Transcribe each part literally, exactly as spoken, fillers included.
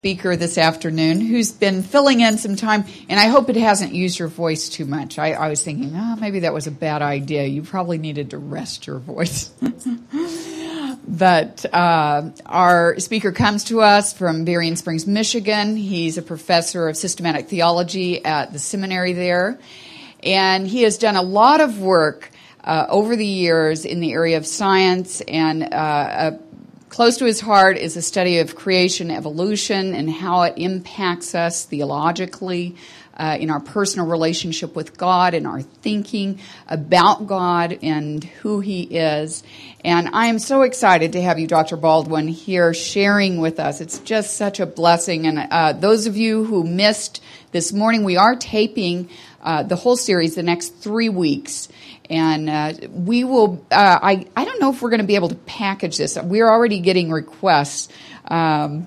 Speaker this afternoon who's been filling in some time, and I hope it hasn't used your voice too much. I, I was thinking, oh, maybe that was a bad idea. You probably needed to rest your voice. But uh, our speaker comes to us from Berrien Springs, Michigan. He's a professor of systematic theology at the seminary there, and he has done a lot of work uh, over the years in the area of science, and uh, a close to his heart is a study of creation evolution and how it impacts us theologically uh, in our personal relationship with God and our thinking about God and who He is. And I am so excited to have you, Doctor Baldwin, here sharing with us. It's just such a blessing. And uh, those of you who missed this morning, we are taping uh, the whole series the next three weeks. And uh, we will, uh, I, I don't know if we're going to be able to package this. We're already getting requests. Um,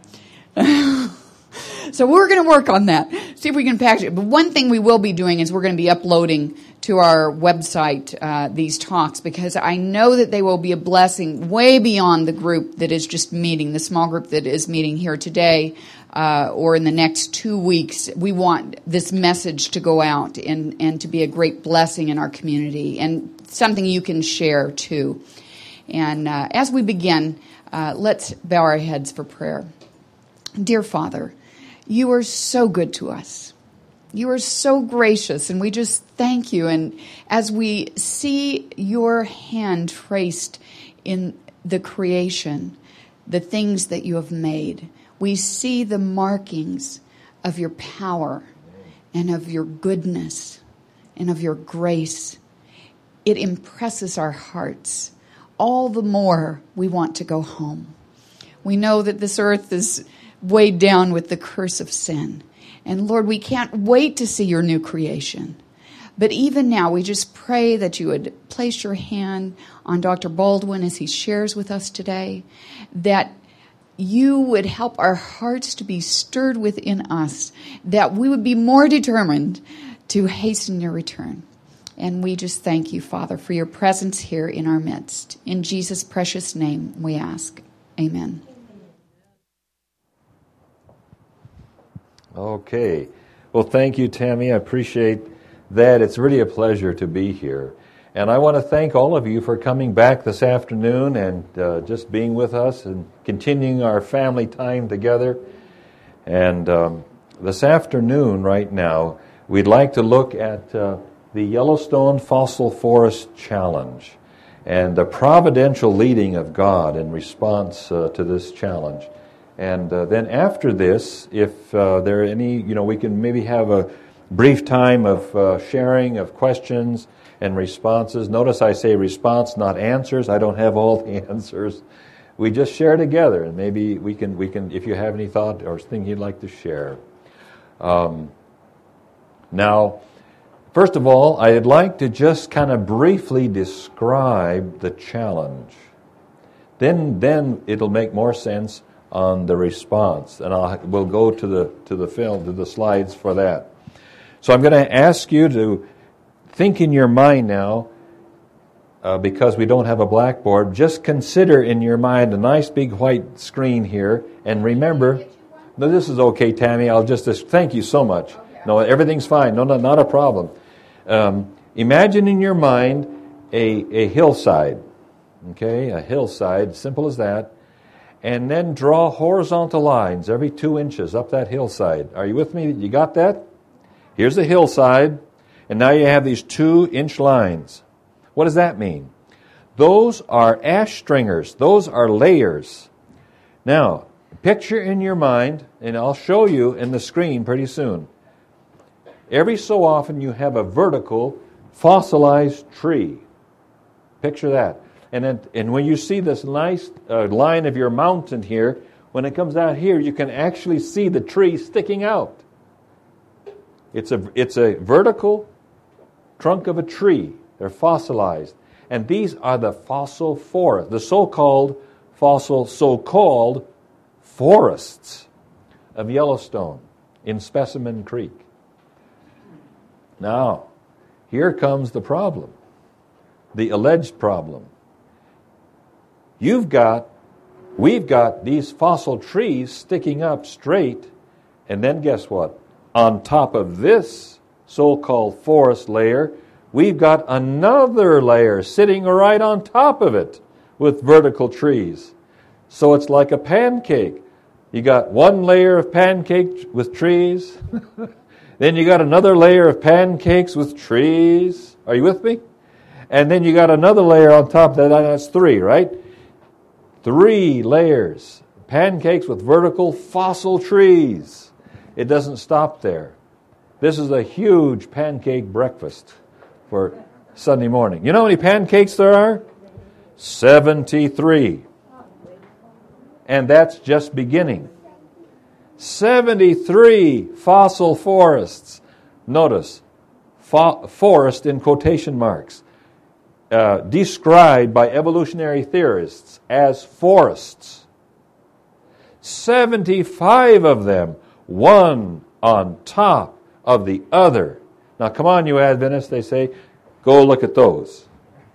so we're going to work on that, see if we can package it. But one thing we will be doing is we're going to be uploading to our website uh, these talks, because I know that they will be a blessing way beyond the group that is just meeting, the small group that is meeting here today. Uh, or in the next two weeks, we want this message to go out and, and to be a great blessing in our community and something you can share too. And uh, as we begin, uh, let's bow our heads for prayer. Dear Father, you are so good to us. You are so gracious, and we just thank you. And as we see your hand traced in the creation, the things that you have made, we see the markings of your power and of your goodness and of your grace. It impresses our hearts. All the more we want to go home. We know that this earth is weighed down with the curse of sin. And Lord, we can't wait to see your new creation. But even now, we just pray that you would place your hand on Doctor Baldwin as he shares with us today, that you would help our hearts to be stirred within us, that we would be more determined to hasten your return. And we just thank you, Father, for your presence here in our midst. In Jesus' precious name we ask. Amen. Okay. Well, thank you, Tammy. I appreciate that. It's really a pleasure to be here. And I want to thank all of you for coming back this afternoon and uh, just being with us and continuing our family time together. And um, this afternoon, right now, we'd like to look at uh, the Yellowstone Fossil Forest Challenge and the providential leading of God in response uh, to this challenge. And uh, then after this, if uh, there are any, you know, we can maybe have a brief time of uh, sharing of questions and responses. Notice I say response, not answers. I don't have all the answers. We just share together, and maybe we can, we can, if you have any thought or thing you'd like to share. Um, now, first of all, I'd like to just kind of briefly describe the challenge. Then, then it'll make more sense on the response, and I'll we'll go to the to the film to the slides for that. So I'm going to ask you to think in your mind now, uh, because we don't have a blackboard, just consider in your mind a nice big white screen here, and remember, no, this is okay, Tammy, I'll just, just thank you so much. No, everything's fine, no, no, not a problem. Um, imagine in your mind a, a hillside, okay, a hillside, simple as that, and then draw horizontal lines every two inches up that hillside. Are you with me? You got that? Here's the hillside. And now you have these two-inch lines. What does that mean? Those are ash stringers. Those are layers. Now, picture in your mind, and I'll show you in the screen pretty soon. Every so often you have a vertical, fossilized tree. Picture that. And then, and when you see this nice uh, line of your mountain here, when it comes out here, you can actually see the tree sticking out. It's a, it's a vertical trunk of a tree. They're fossilized. And these are the fossil forests, the so-called fossil, so-called forests of Yellowstone in Specimen Creek. Now, here comes the problem, the alleged problem. You've got we've got these fossil trees sticking up straight, and then guess what? On top of this so-called forest layer, we've got another layer sitting right on top of it with vertical trees. So it's like a pancake. You got one layer of pancake with trees, then you got another layer of pancakes with trees. Are you with me? And then you got another layer on top of that. That's three, right? Three layers. Pancakes with vertical fossil trees. It doesn't stop there. This is a huge pancake breakfast for Sunday morning. You know how many pancakes there are? seventy-three. And that's just beginning. seventy-three fossil forests. Notice, fo- forest in quotation marks. Uh, described by evolutionary theorists as forests. seventy-five of them, one on top of the other. Now come on, you Adventists, they say, go look at those.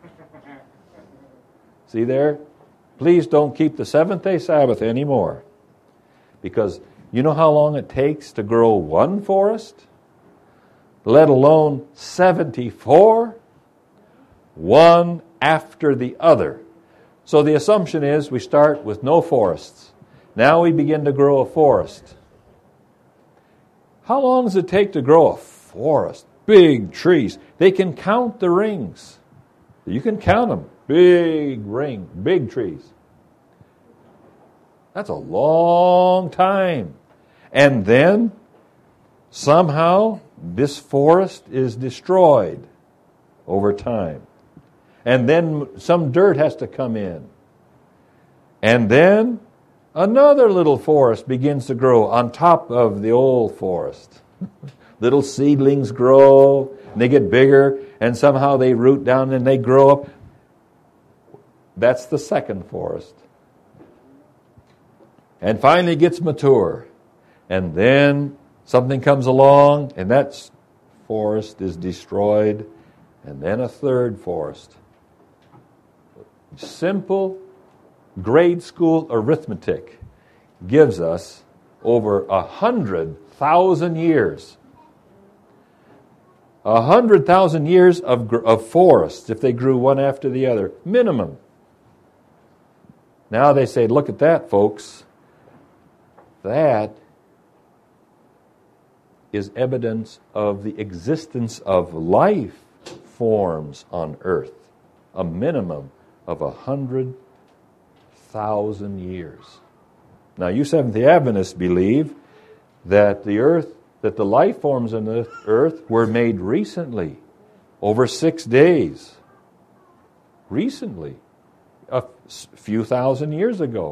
See there? Please don't keep the seventh-day Sabbath anymore. Because you know how long it takes to grow one forest? Let alone seventy-four? One after the other. So the assumption is we start with no forests. Now we begin to grow a forest. How long does it take to grow a forest? Big trees. They can count the rings. You can count them. Big ring, big trees. That's a long time. And then somehow this forest is destroyed over time. And then some dirt has to come in. And then another little forest begins to grow on top of the old forest. Little seedlings grow, and they get bigger, and somehow they root down and they grow up. That's the second forest. And finally it gets mature. And then something comes along, and that forest is destroyed. And then a third forest. Simple grade school arithmetic gives us over a hundred thousand years. A hundred thousand years of, of forests if they grew one after the other, minimum. Now they say, look at that, folks. That is evidence of the existence of life forms on earth. A minimum of a hundred thousand years. Now, you Seventh-day Adventists believe that the earth, that the life forms on the earth were made recently, over six days. Recently, a few thousand years ago.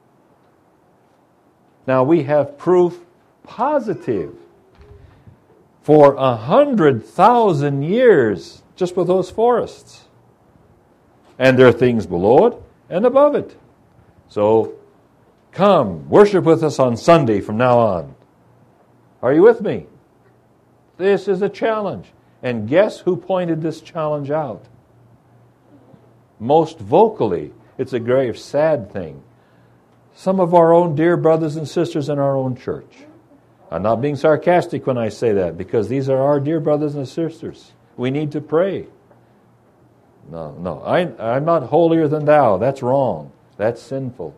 Now, we have proof positive for a hundred thousand years just with those forests. And there are things below it and above it. So, come, worship with us on Sunday from now on. Are you with me? This is a challenge. And guess who pointed this challenge out? Most vocally. It's a very sad thing. Some of our own dear brothers and sisters in our own church. I'm not being sarcastic when I say that, because these are our dear brothers and sisters. We need to pray. No, no, I, I'm not holier than thou. That's wrong. That's sinful.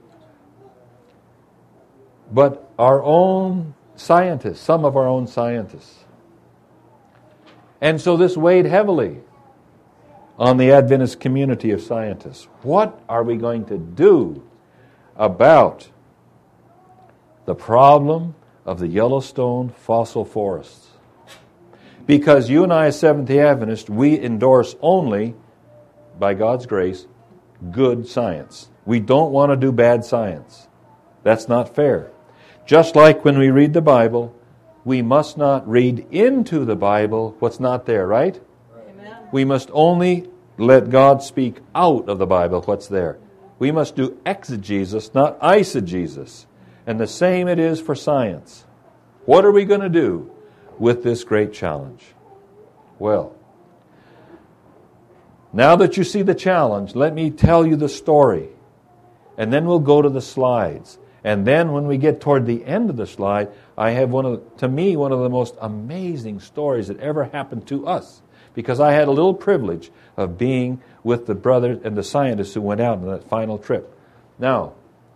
But our own scientists, some of our own scientists. And so this weighed heavily on the Adventist community of scientists. What are we going to do about the problem of the Yellowstone fossil forests? Because you and I, as Seventh-day Adventists, we endorse only, by God's grace, good science. We don't want to do bad science. That's not fair. Just like when we read the Bible, we must not read into the Bible what's not there, right? Amen. We must only let God speak out of the Bible what's there. We must do exegesis, not eisegesis. And the same it is for science. What are we going to do with this great challenge? Well, now that you see the challenge, let me tell you the story And then we'll go to the slides. And then when we get toward the end of the slide, I have one of, to me, one of the most amazing stories that ever happened to us. Because I had a little privilege of being with the brothers and the scientists who went out on that final trip. Now,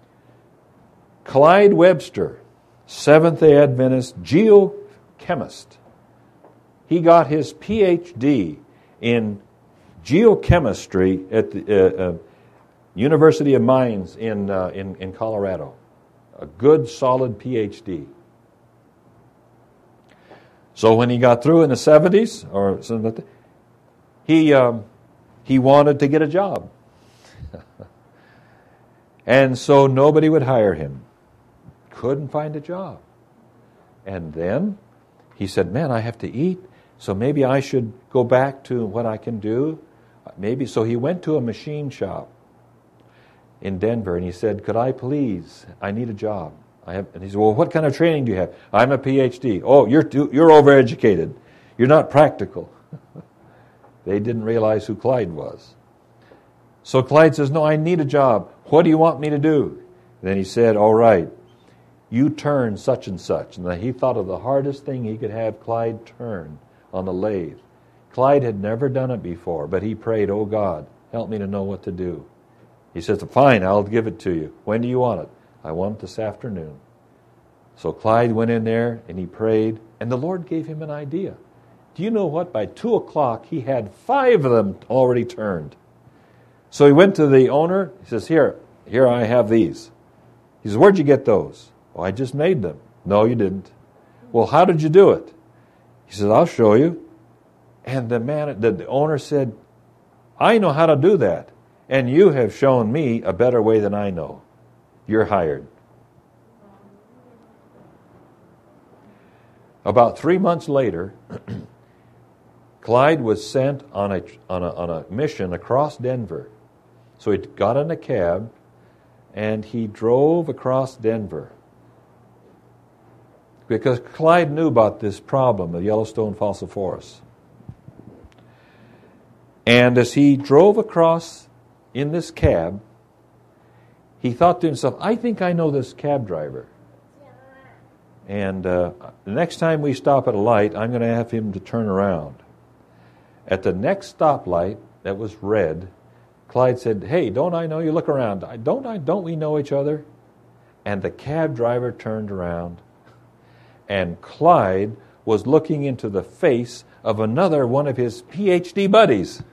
Clyde Webster, Seventh-day Adventist geochemist. He got his P H D in geochemistry at the uh, uh, University of Mines in, uh, in in Colorado. A good, solid P H D. So when he got through in the seventies, or something like that, he um, he wanted to get a job, and so nobody would hire him. Couldn't find a job, and then he said, "Man, I have to eat, so maybe I should go back to what I can do." Maybe so. He went to a machine shop in Denver, and he said, "Could I please? I need a job." I have, and he said, "Well, what kind of training do you have?" "I'm a P H D." "Oh, you're too, you're overeducated. You're not practical." They didn't realize who Clyde was. So Clyde says, "No, I need a job. What do you want me to do?" And then he said, "All right, you turn such and such." And then he thought of the hardest thing he could have Clyde turn on the lathe. Clyde had never done it before, but he prayed, "Oh God, help me to know what to do." He says, "Fine, I'll give it to you. When do you want it?" "I want it this afternoon." So Clyde went in there and he prayed, and the Lord gave him an idea. Do you know what? By two o'clock, he had five of them already turned. So he went to the owner. He says, here, here I have these. He says, "Where'd you get those?" "Oh, I just made them." "No, you didn't." "Well, how did you do it?" He says, "I'll show you." And the man, the, the owner said, "I know how to do that, and you have shown me a better way than I know. You're hired." About three months later, Clyde was sent on a, on, a, on a mission across Denver. So he got in a cab, and he drove across Denver. Because Clyde knew about this problem of Yellowstone fossil forests. And as he drove across in this cab, he thought to himself, "I think I know this cab driver. And uh, the next time we stop at a light, I'm going to have him to turn around." At the next stoplight that was red, Clyde said, "Hey, don't I know you? Look around. Don't I? Don't we know each other?" And the cab driver turned around, and Clyde was looking into the face of another one of his P H D buddies.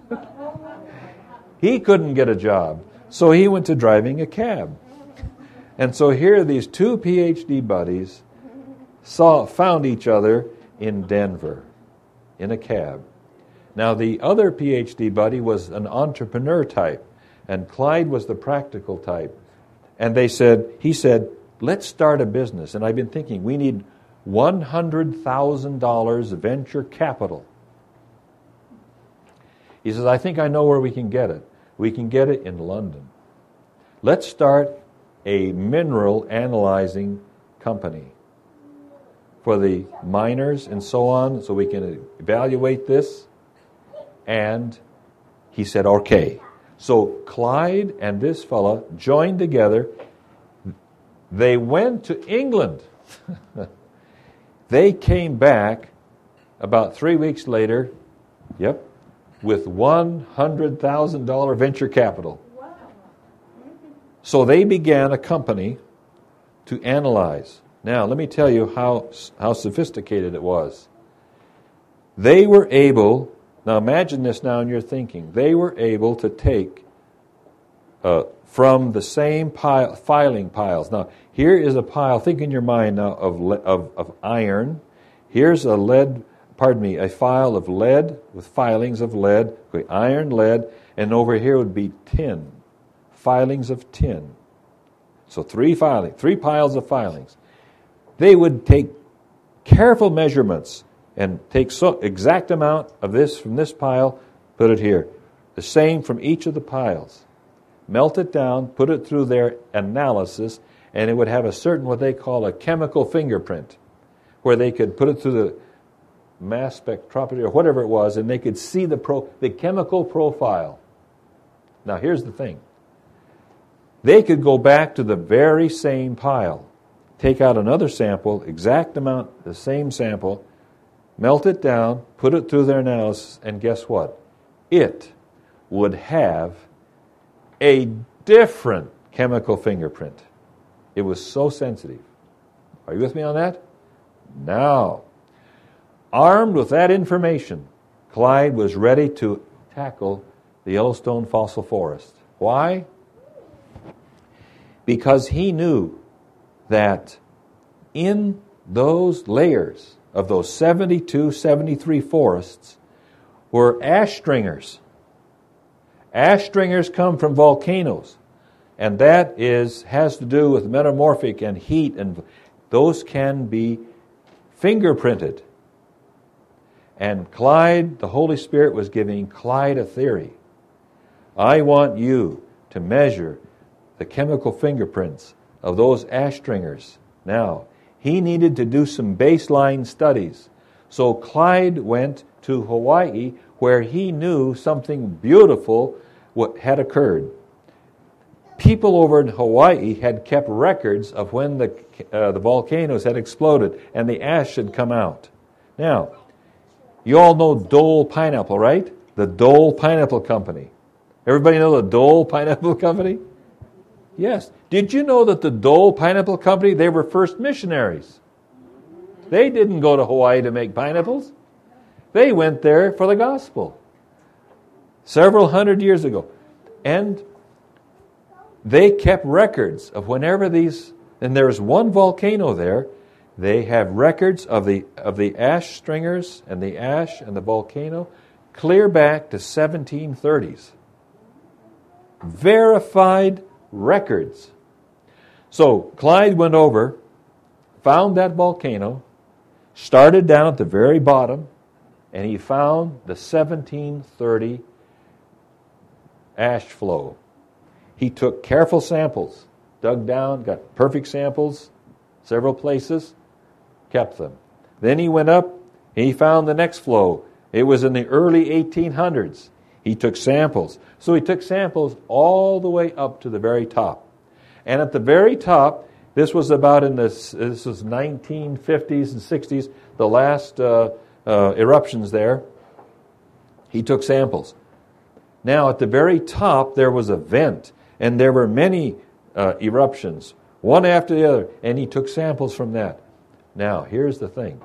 He couldn't get a job, so he went to driving a cab. And so here these two P H D buddies saw found each other in Denver in a cab. Now the other P H D buddy was an entrepreneur type, and Clyde was the practical type. And they said, he said, "Let's start a business." And I've been thinking, we need one hundred thousand dollars venture capital. He says, "I think I know where we can get it. We can get it in London. Let's start a mineral analyzing company for the miners and so on, so we can evaluate this." And he said, "Okay." So Clyde and this fella joined together. They went to England. They came back about three weeks later, yep, with one hundred thousand dollars venture capital. So they began a company to analyze. Now, let me tell you how, how sophisticated it was. They were able, now imagine this now in your thinking, they were able to take uh, from the same pile, filing piles. Now, here is a pile, think in your mind now of, of, of iron. Here's a lead, pardon me, a file of lead with filings of lead, okay, iron, lead, and over here would be tin, filings of tin. So three filings, three piles of filings. They would take careful measurements and take so exact amount of this from this pile, put it here. The same from each of the piles. Melt it down, put it through their analysis, and it would have a certain what they call a chemical fingerprint, where they could put it through the mass spectrometry or whatever it was, and they could see the pro, the chemical profile. Now here's the thing. they could go back to the very same pile, take out another sample, exact amount, the same sample, melt it down, put it through their analysis, and guess what? It would have a different chemical fingerprint. It was so sensitive. Are you with me on that? Now, armed with that information, Clyde was ready to tackle the Yellowstone fossil forest. Why? Because he knew that in those layers of those seventy-two, seventy-three forests were ash stringers. Ash stringers come from volcanoes, and that is has to do with metamorphic and heat, and those can be fingerprinted. And Clyde, the Holy Spirit was giving Clyde a theory. I want you to measure the chemical fingerprints of those ash stringers. Now, he needed to do some baseline studies. So Clyde went to Hawaii, where he knew something beautiful what had occurred. People over in Hawaii had kept records of when the uh, the volcanoes had exploded and the ash had come out. Now, you all know Dole Pineapple, right? The Dole Pineapple Company. Everybody know the Dole Pineapple Company? Yes. Did you know that the Dole Pineapple Company, they were first missionaries? They didn't go to Hawaii to make pineapples. They went there for the gospel several hundred years ago. And they kept records of whenever these, and there's one volcano there, they have records of the of the ash stringers and the ash and the volcano clear back to seventeen thirties. Verified records. So Clyde went over, found that volcano, started down at the very bottom, and he found the seventeen thirty ash flow. He took careful samples, dug down, got perfect samples, several places, kept them. Then he went up, and he found the next flow. It was in the early eighteen hundreds. He took samples. So he took samples all the way up to the very top. And at the very top, this was about in this, this was nineteen fifties and sixties, the last uh, uh, eruptions there. He took samples. Now, at the very top, there was a vent, and there were many uh, eruptions, one after the other, and he took samples from that. Now, here's the thing.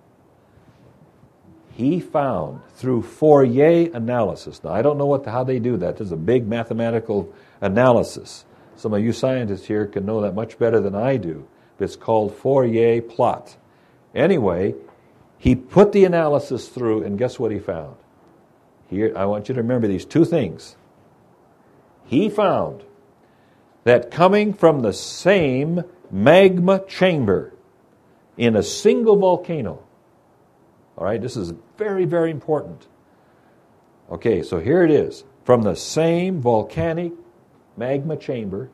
He found through Fourier analysis. Now, I don't know what the, how they do that. There's a big mathematical analysis. Some of you scientists here can know that much better than I do. It's called Fourier plot. Anyway, he put the analysis through, and guess what he found? Here, I want you to remember these two things. He found that coming from the same magma chamber in a single volcano, all right, this is very, very important. Okay, so here it is. From the same volcanic magma chamber,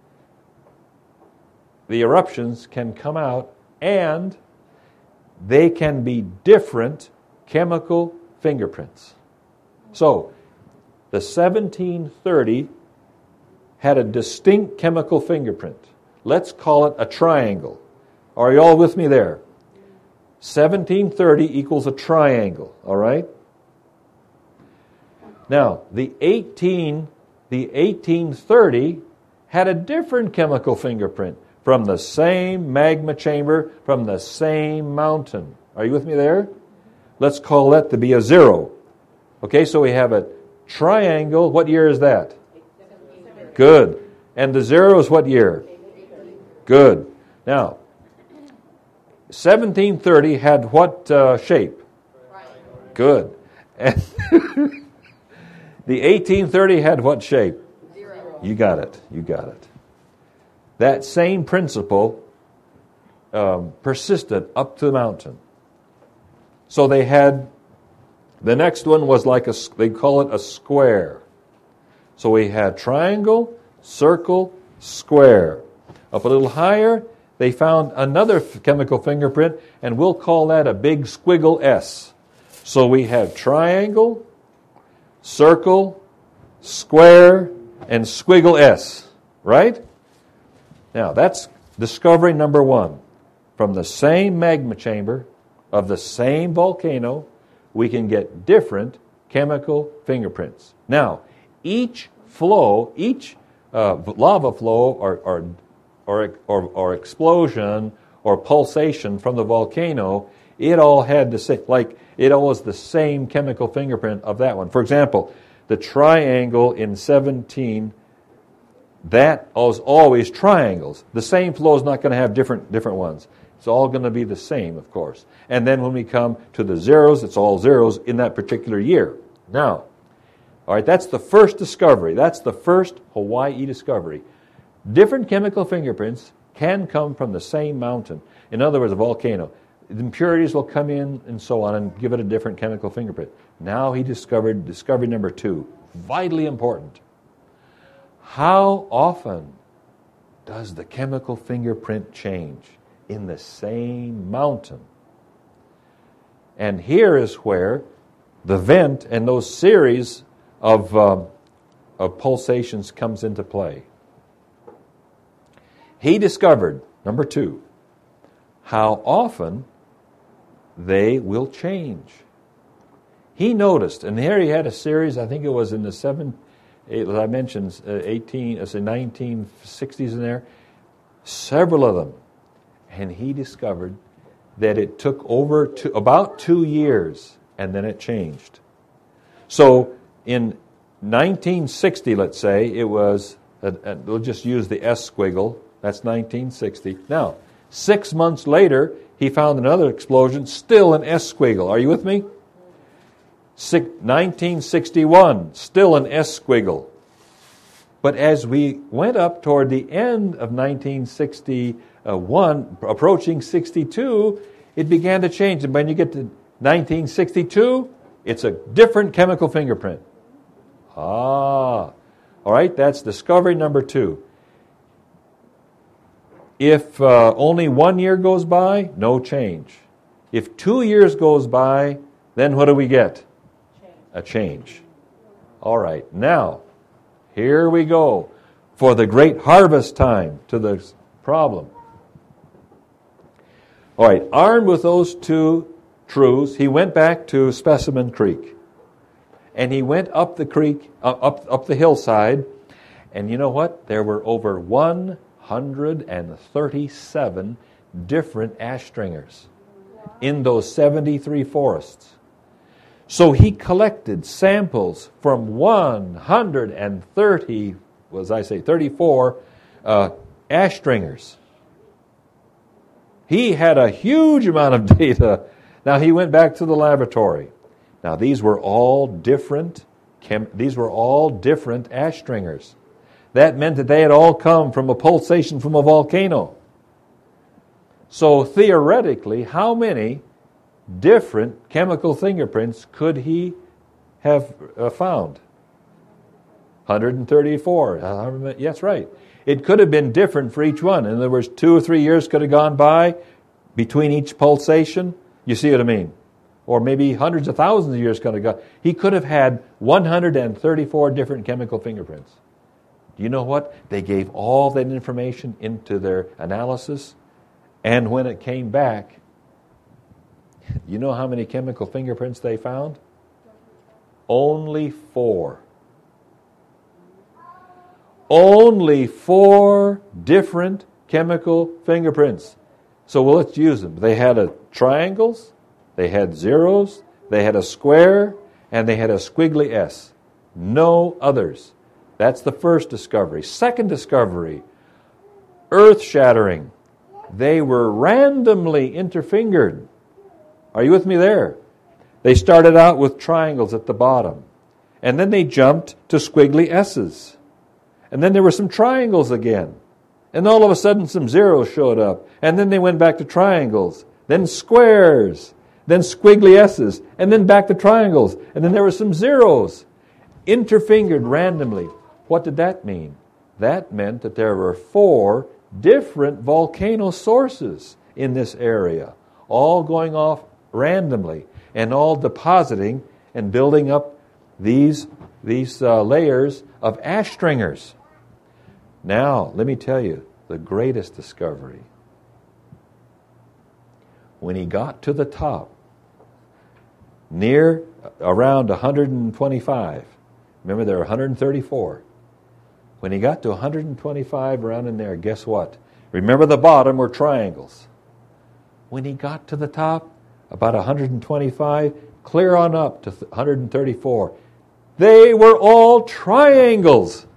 the eruptions can come out, and they can be different chemical fingerprints. So, the seventeen thirty had a distinct chemical fingerprint. Let's call it a triangle. Are you all with me there? seventeen thirty equals a triangle, all right? Now, the eighteen, the eighteen thirty had a different chemical fingerprint from the same magma chamber, from the same mountain. Are you with me there? Let's call that to be a zero. Okay, so we have a triangle. What year is that? Good. And the zero is what year? Good. Now, seventeen thirty had what uh, shape? Good. And the eighteen thirty had what shape? Zero. You got it. You got it. That same principle um, persisted up to the mountain. So they had, the next one was like a, they call it a square. So we had triangle, circle, square. Up a little higher, they found another chemical fingerprint, and we'll call that a big squiggle S. So we have triangle, circle, square, and squiggle S. right? Now, that's discovery number one. From the same magma chamber of the same volcano, we can get different chemical fingerprints. Now, each flow, each uh, lava flow or, or, or, or, or explosion or pulsation from the volcano, it all had the same, like it all was the same chemical fingerprint of that one. For example, the triangle in seventeen, that was always triangles. The same flow is not going to have different different ones. It's all going to be the same, of course. And then when we come to the zeros, it's all zeros in that particular year. Now, all right, that's the first discovery. That's the first Hawaii discovery. Different chemical fingerprints can come from the same mountain. In other words, a volcano. The impurities will come in and so on and give it a different chemical fingerprint. Now he discovered discovery number two, vitally important. How often does the chemical fingerprint change in the same mountain? And here is where the vent and those series of, uh, of pulsations comes into play. He discovered, number two, how often they will change. He noticed, and here he had a series, I think it was in the seven, as I mentioned, uh, eighteen, as the nineteen sixties in there, several of them. And he discovered that it took over to about two years, and then it changed. So in nineteen sixty, let's say, it was, uh, uh, we'll just use the S squiggle, that's nineteen sixty. Now, six months later, he found another explosion, still an S squiggle. Are you with me? nineteen sixty-one, still an S squiggle. But as we went up toward the end of nineteen sixty-one, approaching sixty-two, it began to change. And when you get to nineteen sixty-two, it's a different chemical fingerprint. Ah, all right, that's discovery number two. If uh, only one year goes by, no change. If two years goes by, then what do we get? Change. A change. All right, now, here we go for the great harvest time to the problem. All right, armed with those two truths, he went back to Specimen Creek. And he went up the creek, uh, up, up the hillside, and you know what? There were over one hundred thirty-seven different ash stringers in those seventy-three forests. So he collected samples from one hundred thirty, was I say, thirty-four uh, ash stringers. He had a huge amount of data. Now he went back to the laboratory. Now these were all different. Chem- these were all different ash stringers. That meant that they had all come from a pulsation from a volcano. So theoretically, how many different chemical fingerprints could he have uh, found? one hundred thirty-four. Uh, yes, right. It could have been different for each one. In other words, two or three years could have gone by between each pulsation. You see what I mean? Or maybe hundreds of thousands of years could have gone. He could have had one hundred thirty-four different chemical fingerprints. Do you know what? They gave all that information into their analysis, and when it came back, you know how many chemical fingerprints they found? Only four. Only four different chemical fingerprints. So well, let's use them. They had a triangles, they had zeros, they had a square, and they had a squiggly S. No others. That's the first discovery. Second discovery, earth-shattering. They were randomly interfingered. Are you with me there? They started out with triangles at the bottom, and then they jumped to squiggly S's. And then there were some triangles again. And all of a sudden some zeros showed up. And then they went back to triangles, then squares, then squiggly S's, and then back to triangles. And then there were some zeros, interfingered randomly. What did that mean? That meant that there were four different volcano sources in this area, all going off randomly and all depositing and building up these, these uh, layers of ash stringers. Now, let me tell you, the greatest discovery. When he got to the top, near around one hundred twenty-five, remember there are one hundred thirty-four. When he got to one hundred twenty-five, around in there, guess what? Remember the bottom were triangles. When he got to the top, about one hundred twenty-five, clear on up to one hundred thirty-four, they were all triangles.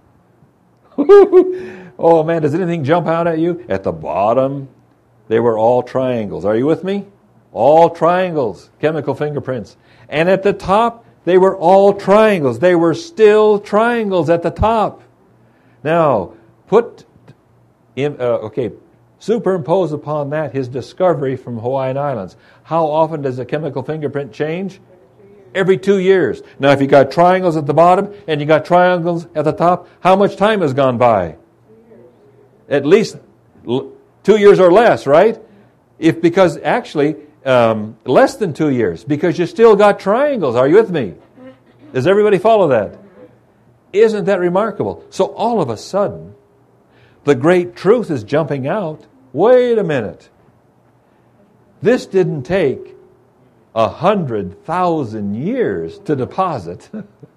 Oh man, does anything jump out at you? At the bottom, they were all triangles. Are you with me? All triangles, chemical fingerprints. And at the top, they were all triangles. They were still triangles at the top. Now, put in, uh, okay, superimpose upon that his discovery from Hawaiian Islands. How often does a chemical fingerprint change? Every two years. Now, if you got triangles at the bottom and you got triangles at the top, how much time has gone by? At least two years or less, right? If because actually um, less than two years, because you still got triangles. Are you with me? Does everybody follow that? Isn't that remarkable? So all of a sudden, the great truth is jumping out. Wait a minute. This didn't take a hundred thousand years to deposit.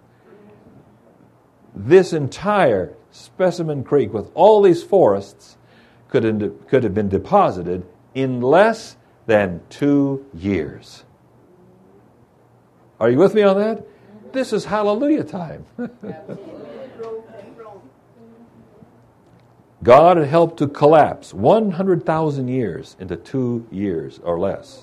This entire Specimen Creek with all these forests could have, could have been deposited in less than two years. Are you with me on that? This is hallelujah time. God had helped to collapse one hundred thousand years into two years or less.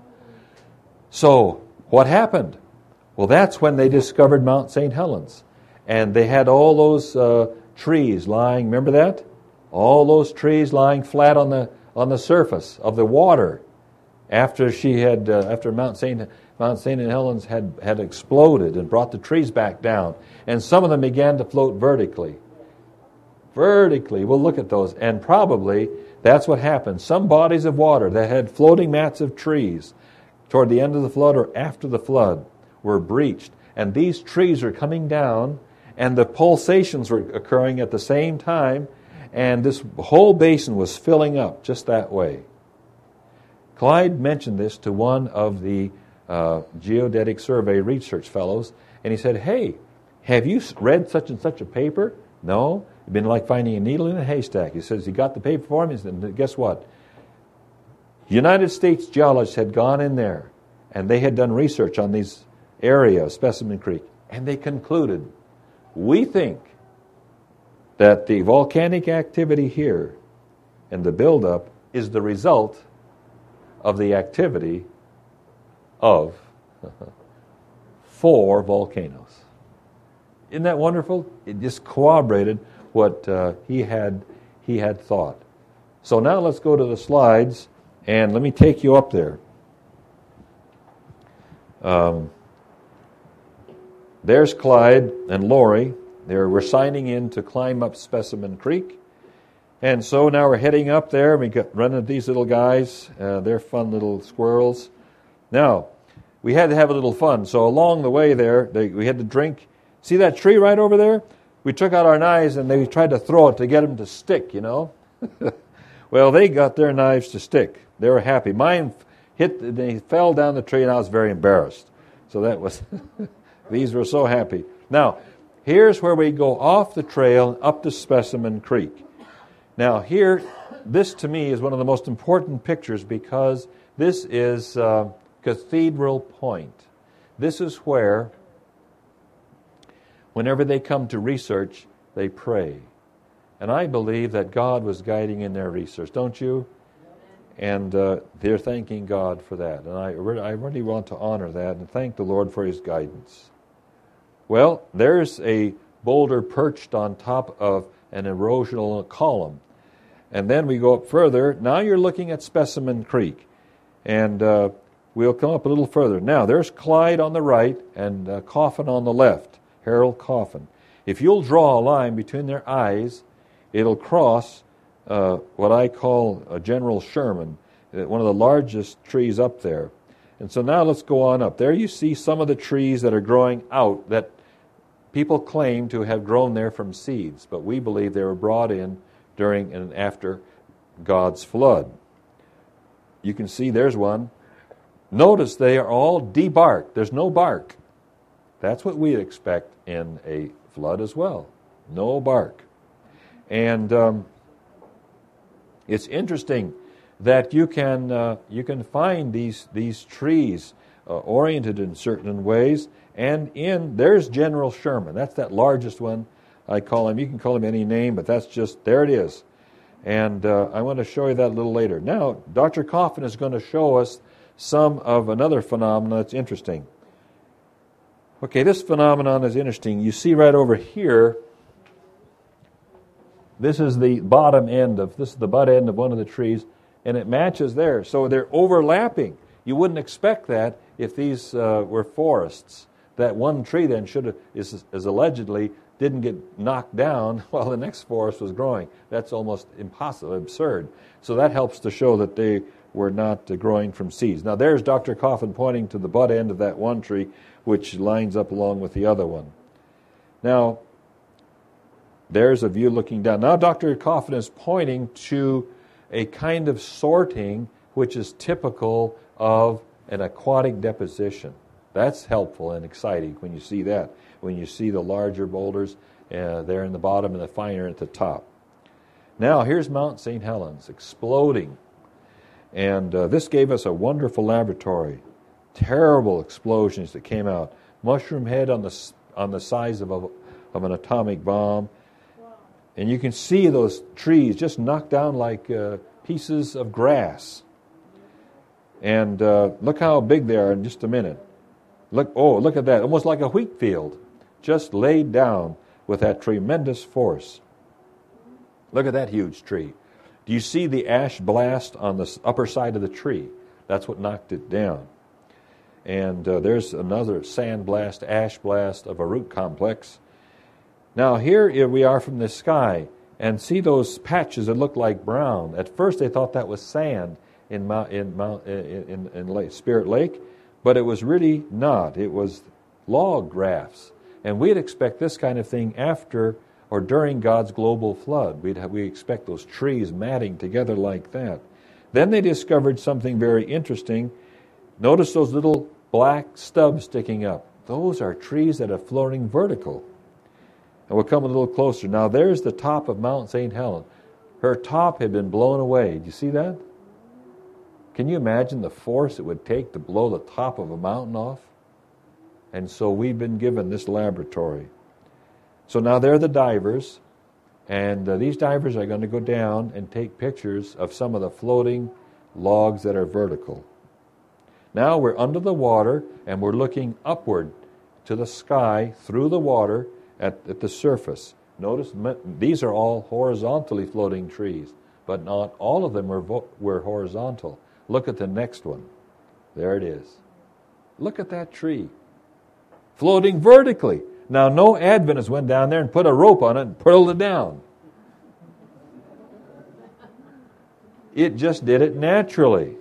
So, what happened? Well, that's when they discovered Mount Saint Helens. And they had all those uh, trees lying, remember that? All those trees lying flat on the on the surface of the water after she had uh, after Mount Saint Mount Saint Helens had, had exploded and brought the trees back down. And some of them began to float vertically. Vertically. We'll look at those. And probably that's what happened. Some bodies of water that had floating mats of trees toward the end of the flood or after the flood were breached. And these trees are coming down and the pulsations were occurring at the same time. And this whole basin was filling up just that way. Clyde mentioned this to one of the uh, Geodetic Survey research fellows. And he said, hey, have you read such and such a paper? No. It'd been like finding a needle in a haystack. He says he got the paper for him. He said, guess what? United States geologists had gone in there and they had done research on these area of Specimen Creek. And they concluded, we think that the volcanic activity here and the buildup is the result of the activity of four volcanoes. Isn't that wonderful? It just corroborated what uh, he had he had thought. So now let's go to the slides, and let me take you up there. Um, there's Clyde and Lori. They're, we're signing in to climb up Specimen Creek. And so now we're heading up there. We got running these little guys. Uh, they're fun little squirrels. Now, we had to have a little fun. So along the way there, they, we had to drink. See that tree right over there? We took out our knives and they tried to throw it to get them to stick, you know. Well, they got their knives to stick. They were happy. Mine hit, they fell down the tree and I was very embarrassed. So that was, these were so happy. Now, here's where we go off the trail up to Specimen Creek. Now here, this to me is one of the most important pictures because this is uh, Cathedral Point. This is where, whenever they come to research, they pray. And I believe that God was guiding in their research, don't you? And uh, they're thanking God for that. And I really, I really want to honor that and thank the Lord for His guidance. Well, there's a boulder perched on top of an erosional column. And then we go up further. Now you're looking at Specimen Creek. And uh, we'll come up a little further. Now, there's Clyde on the right and uh, Coffin on the left. Harold Coffin. If you'll draw a line between their eyes, it'll cross uh, what I call a General Sherman, one of the largest trees up there. And so now let's go on up. There you see some of the trees that are growing out that people claim to have grown there from seeds, but we believe they were brought in during and after God's flood. You can see there's one. Notice they are all debarked. There's no bark. That's what we expect in a flood as well. No bark. And um, it's interesting that you can uh, you can find these these trees uh, oriented in certain ways. And in there's General Sherman. That's that largest one. I call him. You can call him any name, but that's just there. It is. And uh, I want to show you that a little later. Now, Doctor Coffin is going to show us some of another phenomenon that's interesting. Okay, this phenomenon is interesting. You see right over here, this is the bottom end of, this is the butt end of one of the trees, and it matches there. So they're overlapping. You wouldn't expect that if these uh, were forests. That one tree then should have, is, is allegedly, didn't get knocked down while the next forest was growing. That's almost impossible, absurd. So that helps to show that they were not uh, growing from seeds. Now there's Doctor Coffin pointing to the butt end of that one tree, which lines up along with the other one. Now, there's a view looking down. Now Doctor Coffin is pointing to a kind of sorting which is typical of an aquatic deposition. That's helpful and exciting when you see that, when you see the larger boulders uh, there in the bottom and the finer at the top. Now, here's Mount Saint Helens exploding. And uh, this gave us a wonderful laboratory. Terrible explosions that came out. Mushroom head on the on the size of, a, of an atomic bomb. And you can see those trees just knocked down like uh, pieces of grass. And uh, look how big they are in just a minute. Look, oh, look at that. Almost like a wheat field. Just laid down with that tremendous force. Look at that huge tree. Do you see the ash blast on the upper side of the tree? That's what knocked it down. And uh, there's another sand blast, ash blast of a root complex. Now here we are from the sky, and see those patches that look like brown. At first they thought that was sand in Mount, in, Mount, in, in, in Lake, Spirit Lake, but it was really not. It was log rafts. And we'd expect this kind of thing after or during God's global flood. We'd have, we expect those trees matting together like that. Then they discovered something very interesting. Notice those little black stubs sticking up. Those are trees that are floating vertical. And we'll come a little closer. Now there's the top of Mount Saint Helens. Her top had been blown away. Do you see that? Can you imagine the force it would take to blow the top of a mountain off? And so we've been given this laboratory. So now they're the divers, and uh, these divers are going to go down and take pictures of some of the floating logs that are vertical. Now we're under the water, and we're looking upward to the sky through the water at, at the surface. Notice these are all horizontally floating trees, but not all of them were, vo- were horizontal. Look at the next one. There it is. Look at that tree. Floating vertically. Now, no Adventist went down there and put a rope on it and pulled it down. It just did it naturally.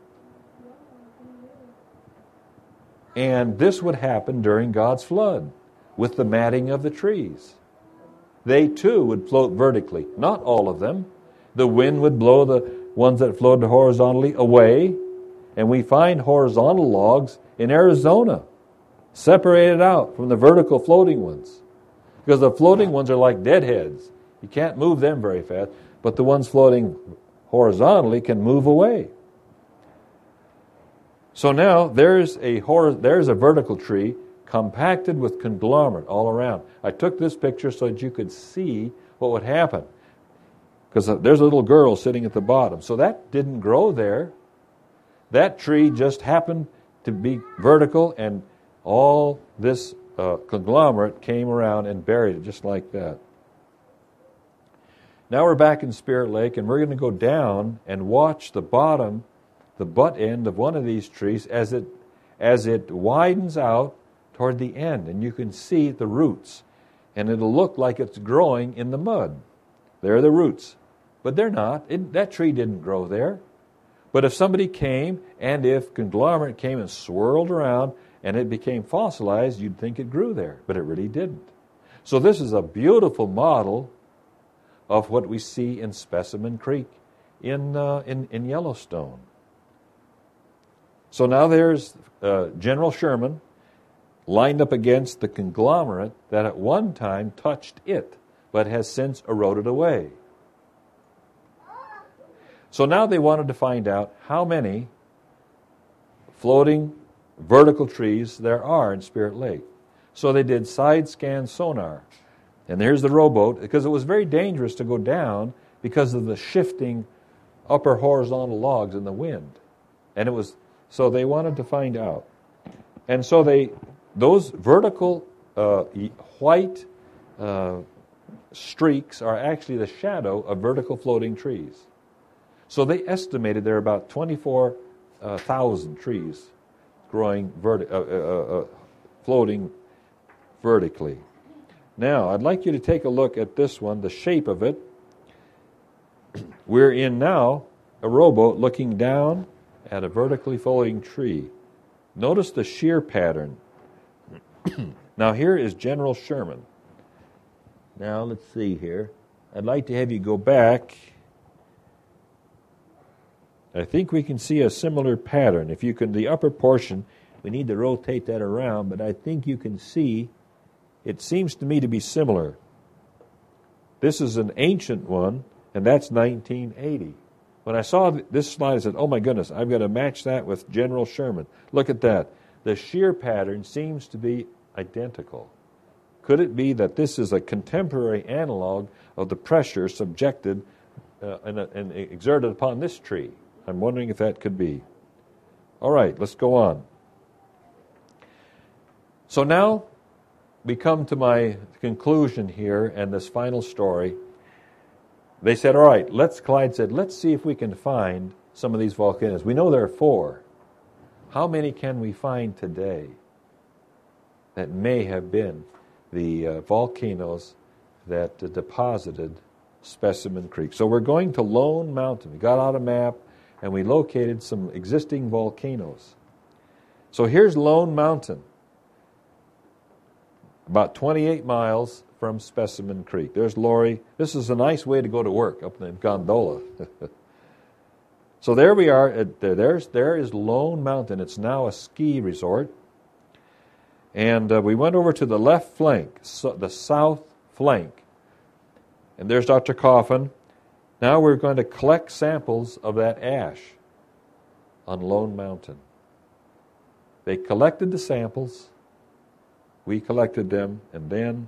And this would happen during God's flood with the matting of the trees. They too would float vertically. Not all of them. The wind would blow the ones that floated horizontally away, and we find horizontal logs in Arizona separated out from the vertical floating ones, because the floating ones are like deadheads. You can't move them very fast, but the ones floating horizontally can move away. So now there's a hor- there's a vertical tree compacted with conglomerate all around. I took this picture so that you could see what would happen, because there's a little girl sitting at the bottom. So that didn't grow there. That tree just happened to be vertical, and all this uh, conglomerate came around and buried it just like that. Now we're back in Spirit Lake, and we're going to go down and watch the bottom, the butt end of one of these trees as it as it widens out toward the end, and you can see the roots, and it'll look like it's growing in the mud. There are the roots. But they're not. It, that tree didn't grow there. But if somebody came, and if conglomerate came and swirled around, and it became fossilized, you'd think it grew there. But it really didn't. So this is a beautiful model of what we see in Specimen Creek in uh, in, in Yellowstone. So now there's uh, General Sherman lined up against the conglomerate that at one time touched it, but has since eroded away. So now they wanted to find out how many floating vertical trees there are in Spirit Lake. So they did side scan sonar. And there's the rowboat, because it was very dangerous to go down because of the shifting upper horizontal logs in the wind. And it was, so they wanted to find out. And so they, those vertical uh, white uh, streaks are actually the shadow of vertical floating trees. So they estimated there are about twenty-four thousand trees growing, verti- uh, uh, uh, floating vertically. Now, I'd like you to take a look at this one, the shape of it. We're in now a rowboat looking down at a vertically floating tree. Notice the shear pattern. Now, here is General Sherman. Now, let's see here. I'd like to have you go back. I think we can see a similar pattern. If you can, the upper portion, we need to rotate that around, but I think you can see, it seems to me to be similar. This is an ancient one, and that's nineteen eighty. When I saw this slide, I said, oh my goodness, I've got to match that with General Sherman. Look at that. The shear pattern seems to be identical. Could it be that this is a contemporary analog of the pressure subjected uh, and, uh, and exerted upon this tree? I'm wondering if that could be. All right, let's go on. So now we come to my conclusion here and this final story. They said, all right, let's, Clyde said, let's see if we can find some of these volcanoes. We know there are four. How many can we find today that may have been the uh, volcanoes that uh, deposited Specimen Creek? So we're going to Lone Mountain. We got out a map and we located some existing volcanoes. So here's Lone Mountain, about twenty-eight miles from Specimen Creek. There's Lori. This is a nice way to go to work up in Gondola. So there we are. At, there's, there is Lone Mountain. It's now a ski resort. And uh, we went over to the left flank, so the south flank. And there's Doctor Coffin. Now we're going to collect samples of that ash on Lone Mountain. They collected the samples. We collected them, and then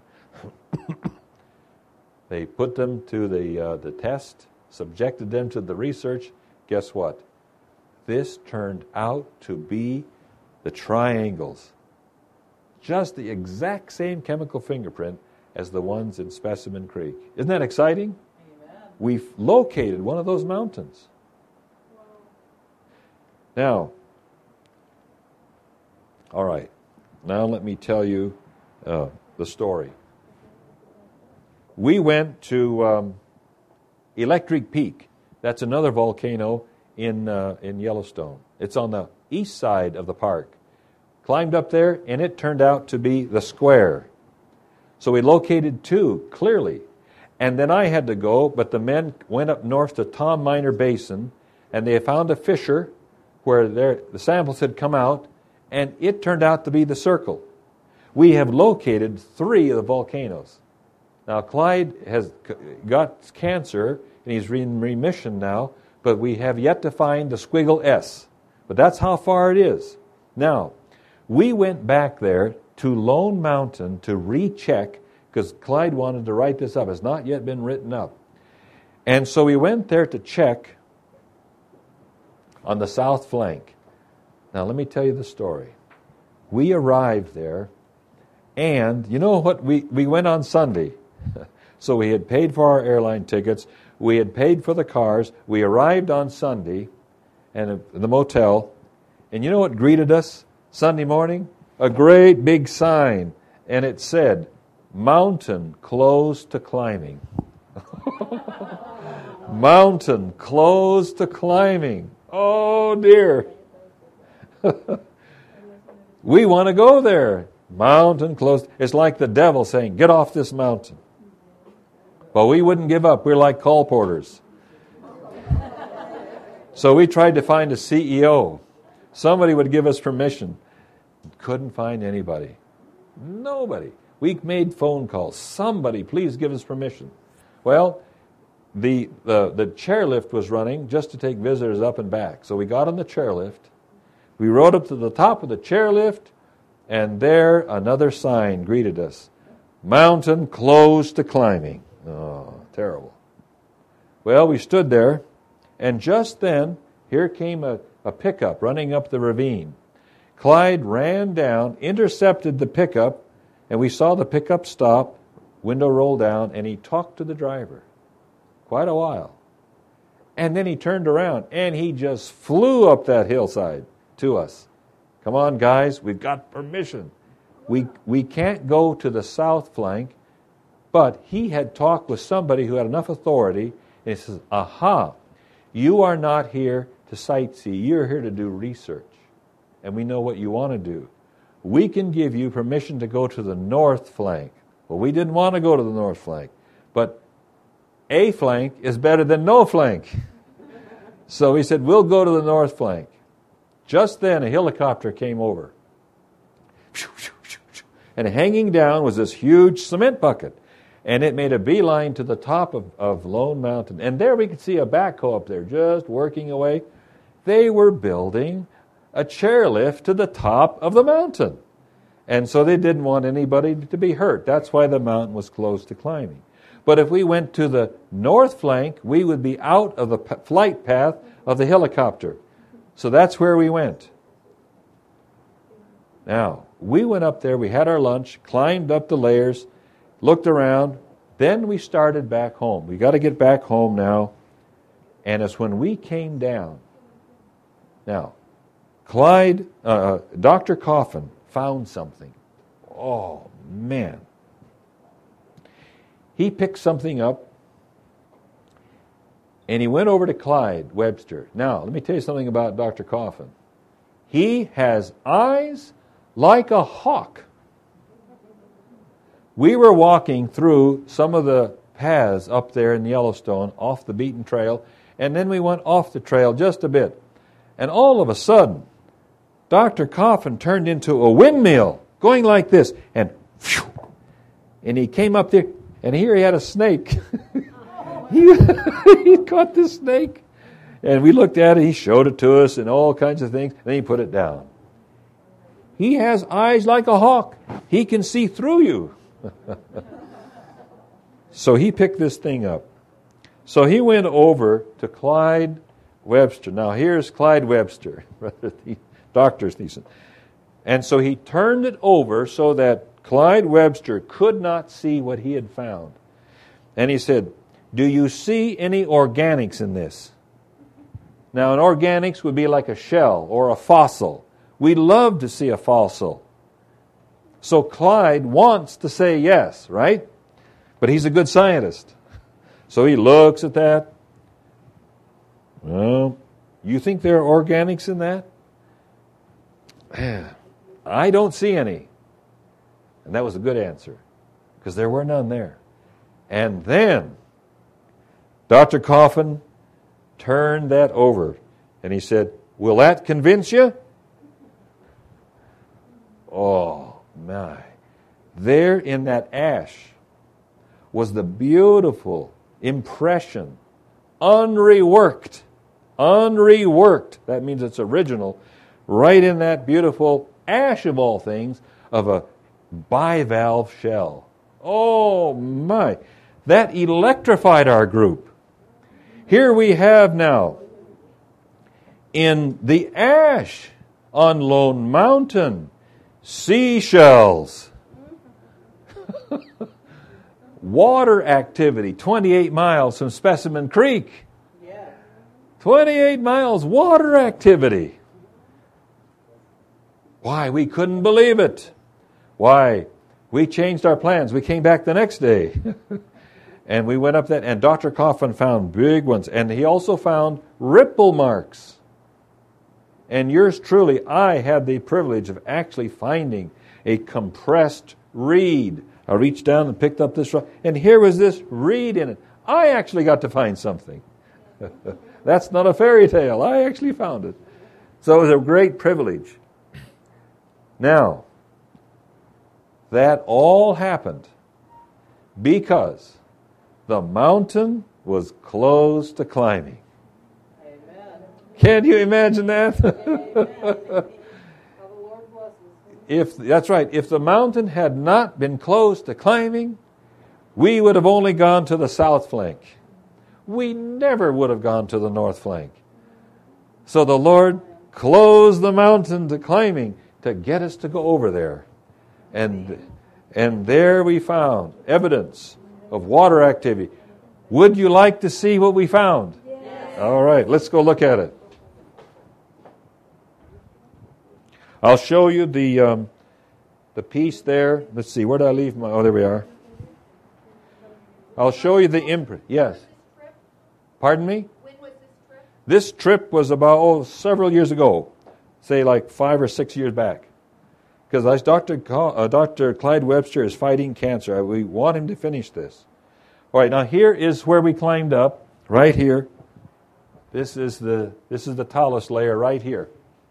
they put them to the uh, the test, subjected them to the research. Guess what? This turned out to be the triangles. Just the exact same chemical fingerprint as the ones in Specimen Creek. Isn't that exciting? Amen. We've located one of those mountains. Wow. Now, all right. Now let me tell you uh, the story. We went to um, Electric Peak. That's another volcano in uh, in Yellowstone. It's on the east side of the park. Climbed up there, and it turned out to be the square. So we located two, clearly. And then I had to go, but the men went up north to Tom Minor Basin, and they found a fissure where their, the samples had come out, and it turned out to be the circle. We have located three of the volcanoes. Now, Clyde has got cancer, and he's in remission now, but we have yet to find the squiggle S. But that's how far it is. Now, we went back there to Lone Mountain to recheck, because Clyde wanted to write this up. It's not yet been written up. And so we went there to check on the south flank. Now, let me tell you the story. We arrived there, and you know what? We, we went on Sunday. So we had paid for our airline tickets. We had paid for the cars. We arrived on Sunday and in the motel. And you know what greeted us Sunday morning? A great big sign. And it said, "Mountain closed to climbing." Mountain closed to climbing. Oh, dear. We want to go there. Mountain closed. It's like the devil saying, get off this mountain. But we wouldn't give up. We're like colporteurs. So we tried to find a C E O. Somebody would give us permission. Couldn't find anybody. Nobody. We made phone calls. Somebody, please give us permission. Well, the, the, the chairlift was running just to take visitors up and back. So we got on the chairlift. We rode up to the top of the chairlift, and there another sign greeted us. Mountain closed to climbing. Oh, terrible. Well, we stood there, and just then, here came a, a pickup running up the ravine. Clyde ran down, intercepted the pickup, and we saw the pickup stop, window roll down, and he talked to the driver. Quite a while. And then he turned around, and he just flew up that hillside to us. Come on, guys, we've got permission. We, we can't go to the south flank, but he had talked with somebody who had enough authority, and he says, aha, you are not here to sightsee, you're here to do research, and we know what you want to do. We can give you permission to go to the north flank. Well, we didn't want to go to the north flank, but a flank is better than no flank. So he said, we'll go to the north flank. Just then, a helicopter came over. And hanging down was this huge cement bucket. And it made a beeline to the top of, of Lone Mountain. And there we could see a backhoe up there just working away. They were building a chairlift to the top of the mountain. And so they didn't want anybody to be hurt. That's why the mountain was closed to climbing. But if we went to the north flank, we would be out of the p- flight path of the helicopter. So that's where we went. Now, we went up there, we had our lunch, climbed up the layers, looked around, then we started back home. We got to get back home now. And it's when we came down. Now, Clyde, uh, Doctor Coffin found something. Oh, man. He picked something up, and he went over to Clyde Webster. Now, let me tell you something about Doctor Coffin. He has eyes like a hawk. We were walking through some of the paths up there in Yellowstone, off the beaten trail, and then we went off the trail just a bit. And all of a sudden, Doctor Coffin turned into a windmill, going like this, and phew, and he came up there, and here he had a snake. he, he caught this snake, and we looked at it, he showed it to us, and all kinds of things, and then he put it down. He has eyes like a hawk. He can see through you. So he picked this thing up. So he went over to Clyde Webster. Now here's Clyde Webster, Doctor Thiessen. And so he turned it over so that Clyde Webster could not see what he had found. And he said, do you see any organics in this? Now an organics would be like a shell or a fossil. We love to see a fossil. So Clyde wants to say yes, right? But he's a good scientist. So he looks at that. Well, you think there are organics in that? I don't see any. And that was a good answer, because there were none there. And then Doctor Coffin turned that over, and he said, will that convince you? Oh, my. There in that ash was the beautiful impression, unreworked, unreworked, that means it's original, right in that beautiful ash of all things, of a bivalve shell. Oh, my. That electrified our group. Here we have now, in the ash on Lone Mountain, seashells. Water activity, twenty-eight miles from Specimen Creek. Yeah. twenty-eight miles water activity. Why, we couldn't believe it. Why, we changed our plans. We came back the next day. And we went up that, and Doctor Coffin found big ones. And he also found ripple marks. And yours truly, I had the privilege of actually finding a compressed reed. I reached down and picked up this rock, and here was this reed in it. I actually got to find something. That's not a fairy tale. I actually found it. So it was a great privilege. Now, that all happened because the mountain was closed to climbing. Amen. Can you imagine that? If that's right, if the mountain had not been closed to climbing, we would have only gone to the south flank. We never would have gone to the north flank. So the Lord closed the mountain to climbing to get us to go over there. And, and there we found evidence of water activity. Would you like to see what we found? Yes. All right, let's go look at it. I'll show you the um, the piece there. Let's see, where did I leave my... Oh, there we are. I'll show you the imprint. Yes. Pardon me? When was this trip? This trip was about oh, several years ago. Say like five or six years back. Because Doctor Uh, Doctor Clyde Webster is fighting cancer. We want him to finish this. All right, now here is where we climbed up. Right here. This is the this is the talus layer right here.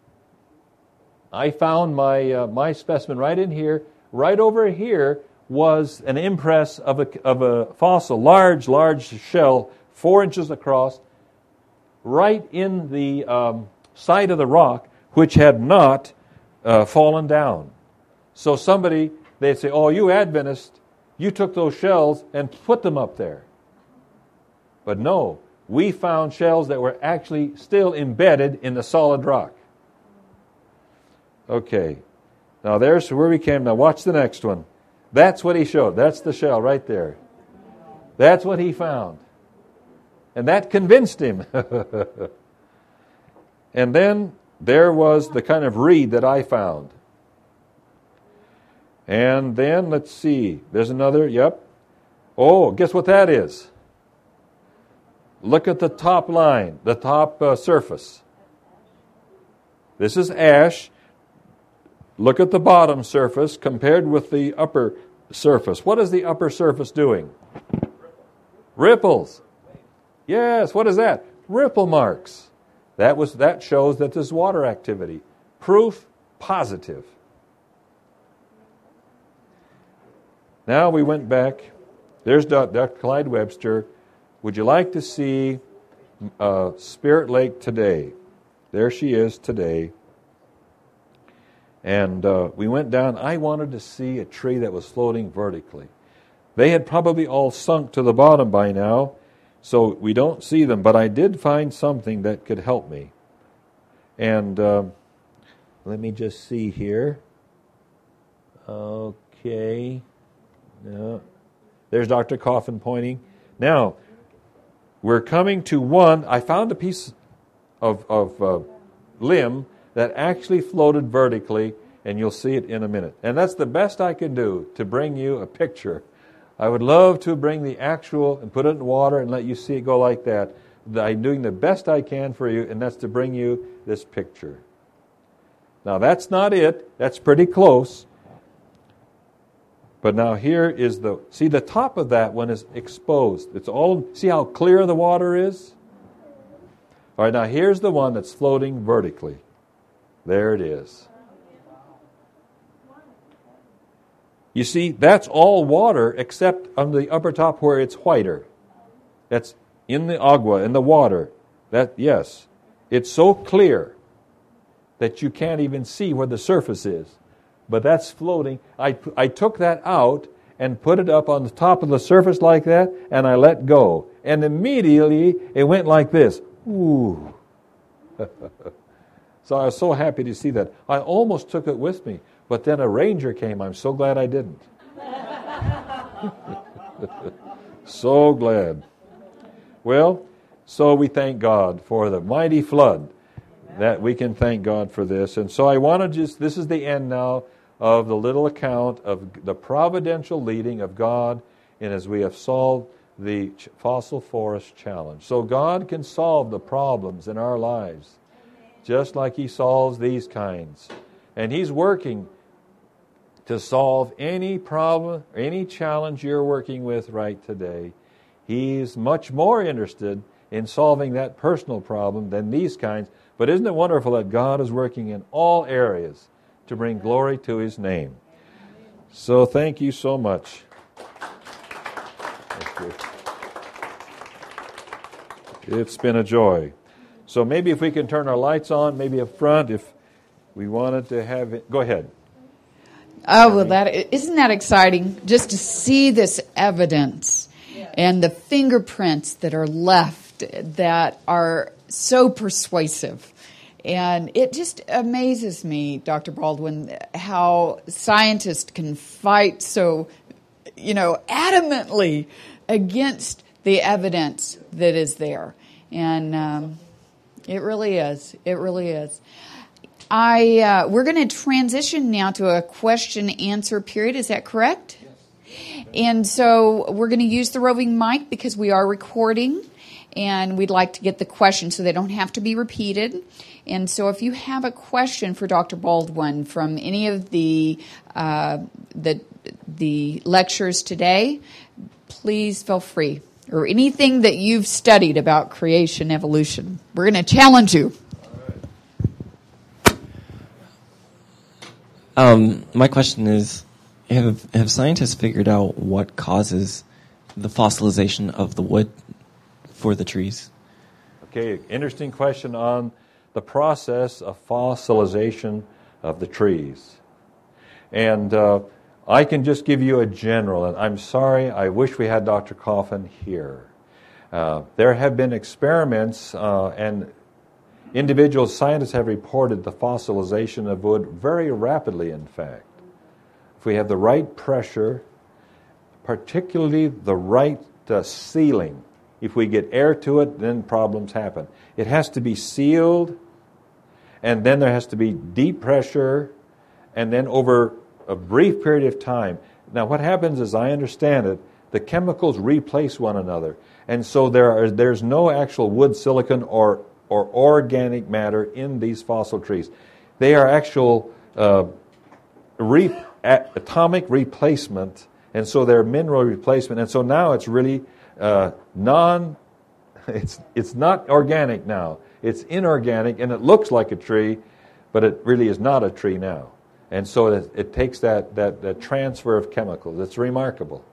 I found my uh, my specimen right in here. Right over here was an impress of a of a fossil, large, large shell, four inches across, right in the um, side of the rock, which had not uh, fallen down. So somebody, they'd say, "Oh, you Adventists, you took those shells and put them up there." But no, we found shells that were actually still embedded in the solid rock. Okay, now there's where we came. Now watch the next one. That's what he showed. That's the shell right there. That's what he found. And that convinced him. And then there was the kind of reed that I found. And then, let's see, there's another, yep. Oh, guess what that is? Look at the top line, the top uh, surface. This is ash. Look at the bottom surface compared with the upper surface. What is the upper surface doing? Ripples. Yes, what is that? Ripple marks. That was that shows that there's water activity. Proof positive. Now we went back. There's Doctor Clyde Webster. Would you like to see uh, Spirit Lake today? There she is today. And uh, we went down. I wanted to see a tree that was floating vertically. They had probably all sunk to the bottom by now, so we don't see them. But I did find something that could help me. And uh, let me just see here. Okay. No. There's Doctor Coffin pointing. Now, we're coming to one. I found a piece of, of uh, limb that actually floated vertically, and you'll see it in a minute. And that's the best I can do to bring you a picture. I would love to bring the actual and put it in water and let you see it go like that. I'm doing the best I can for you, and that's to bring you this picture. Now, that's not it. That's pretty close. But now here is the... See, the top of that one is exposed. It's all... See how clear the water is? All right, now here's the one that's floating vertically. There it is. You see, that's all water except on the upper top where it's whiter. That's in the agua, in the water. That, yes. It's so clear that you can't even see where the surface is. But that's floating. I, I took that out and put it up on the top of the surface like that, and I let go. And immediately it went like this. Ooh. So I was so happy to see that. I almost took it with me, but then a ranger came. I'm so glad I didn't. So glad. Well, so we thank God for the mighty flood. That we can thank God for this. And so I want to just, this is the end now of the little account of the providential leading of God, and as we have solved the fossil forest challenge. So God can solve the problems in our lives, just like He solves these kinds. And He's working to solve any problem, any challenge you're working with right today. He's much more interested in solving that personal problem than these kinds. But isn't it wonderful that God is working in all areas to bring glory to His name? So thank you so much. Thank you. It's been a joy. So maybe if we can turn our lights on, maybe up front, if we wanted to have it. Go ahead. Oh, well, that isn't that exciting? Just to see this evidence and the fingerprints that are left that are so persuasive. And it just amazes me, Doctor Baldwin, how scientists can fight so, you know, adamantly against the evidence that is there. And um, it really is. It really is. I uh, we're going to transition now to a question-answer period. Is that correct? Yes. And so we're going to use the roving mic because we are recording, and we'd like to get the questions so they don't have to be repeated. And so if you have a question for Doctor Baldwin from any of the uh, the the lectures today, please feel free. Or anything that you've studied about creation evolution. We're going to challenge you. Um, my question is, have have scientists figured out what causes the fossilization of the wood for the trees? Okay, interesting question on the process of fossilization of the trees. And uh, I can just give you a general, and I'm sorry, I wish we had Doctor Coffin here. Uh, there have been experiments, uh, and individual scientists have reported the fossilization of wood very rapidly, in fact. If we have the right pressure, particularly the right uh, sealing, if we get air to it, then problems happen. It has to be sealed, and then there has to be deep pressure, and then over a brief period of time. Now what happens, as I understand it, the chemicals replace one another. And so there are, there's no actual wood silicon or or organic matter in these fossil trees. They are actual uh, re- atomic replacement, and so they're mineral replacement. And so now it's really uh, non, it's it's not organic now. It's inorganic, and it looks like a tree, but it really is not a tree now. And so it, it takes that, that, that transfer of chemicals. It's remarkable.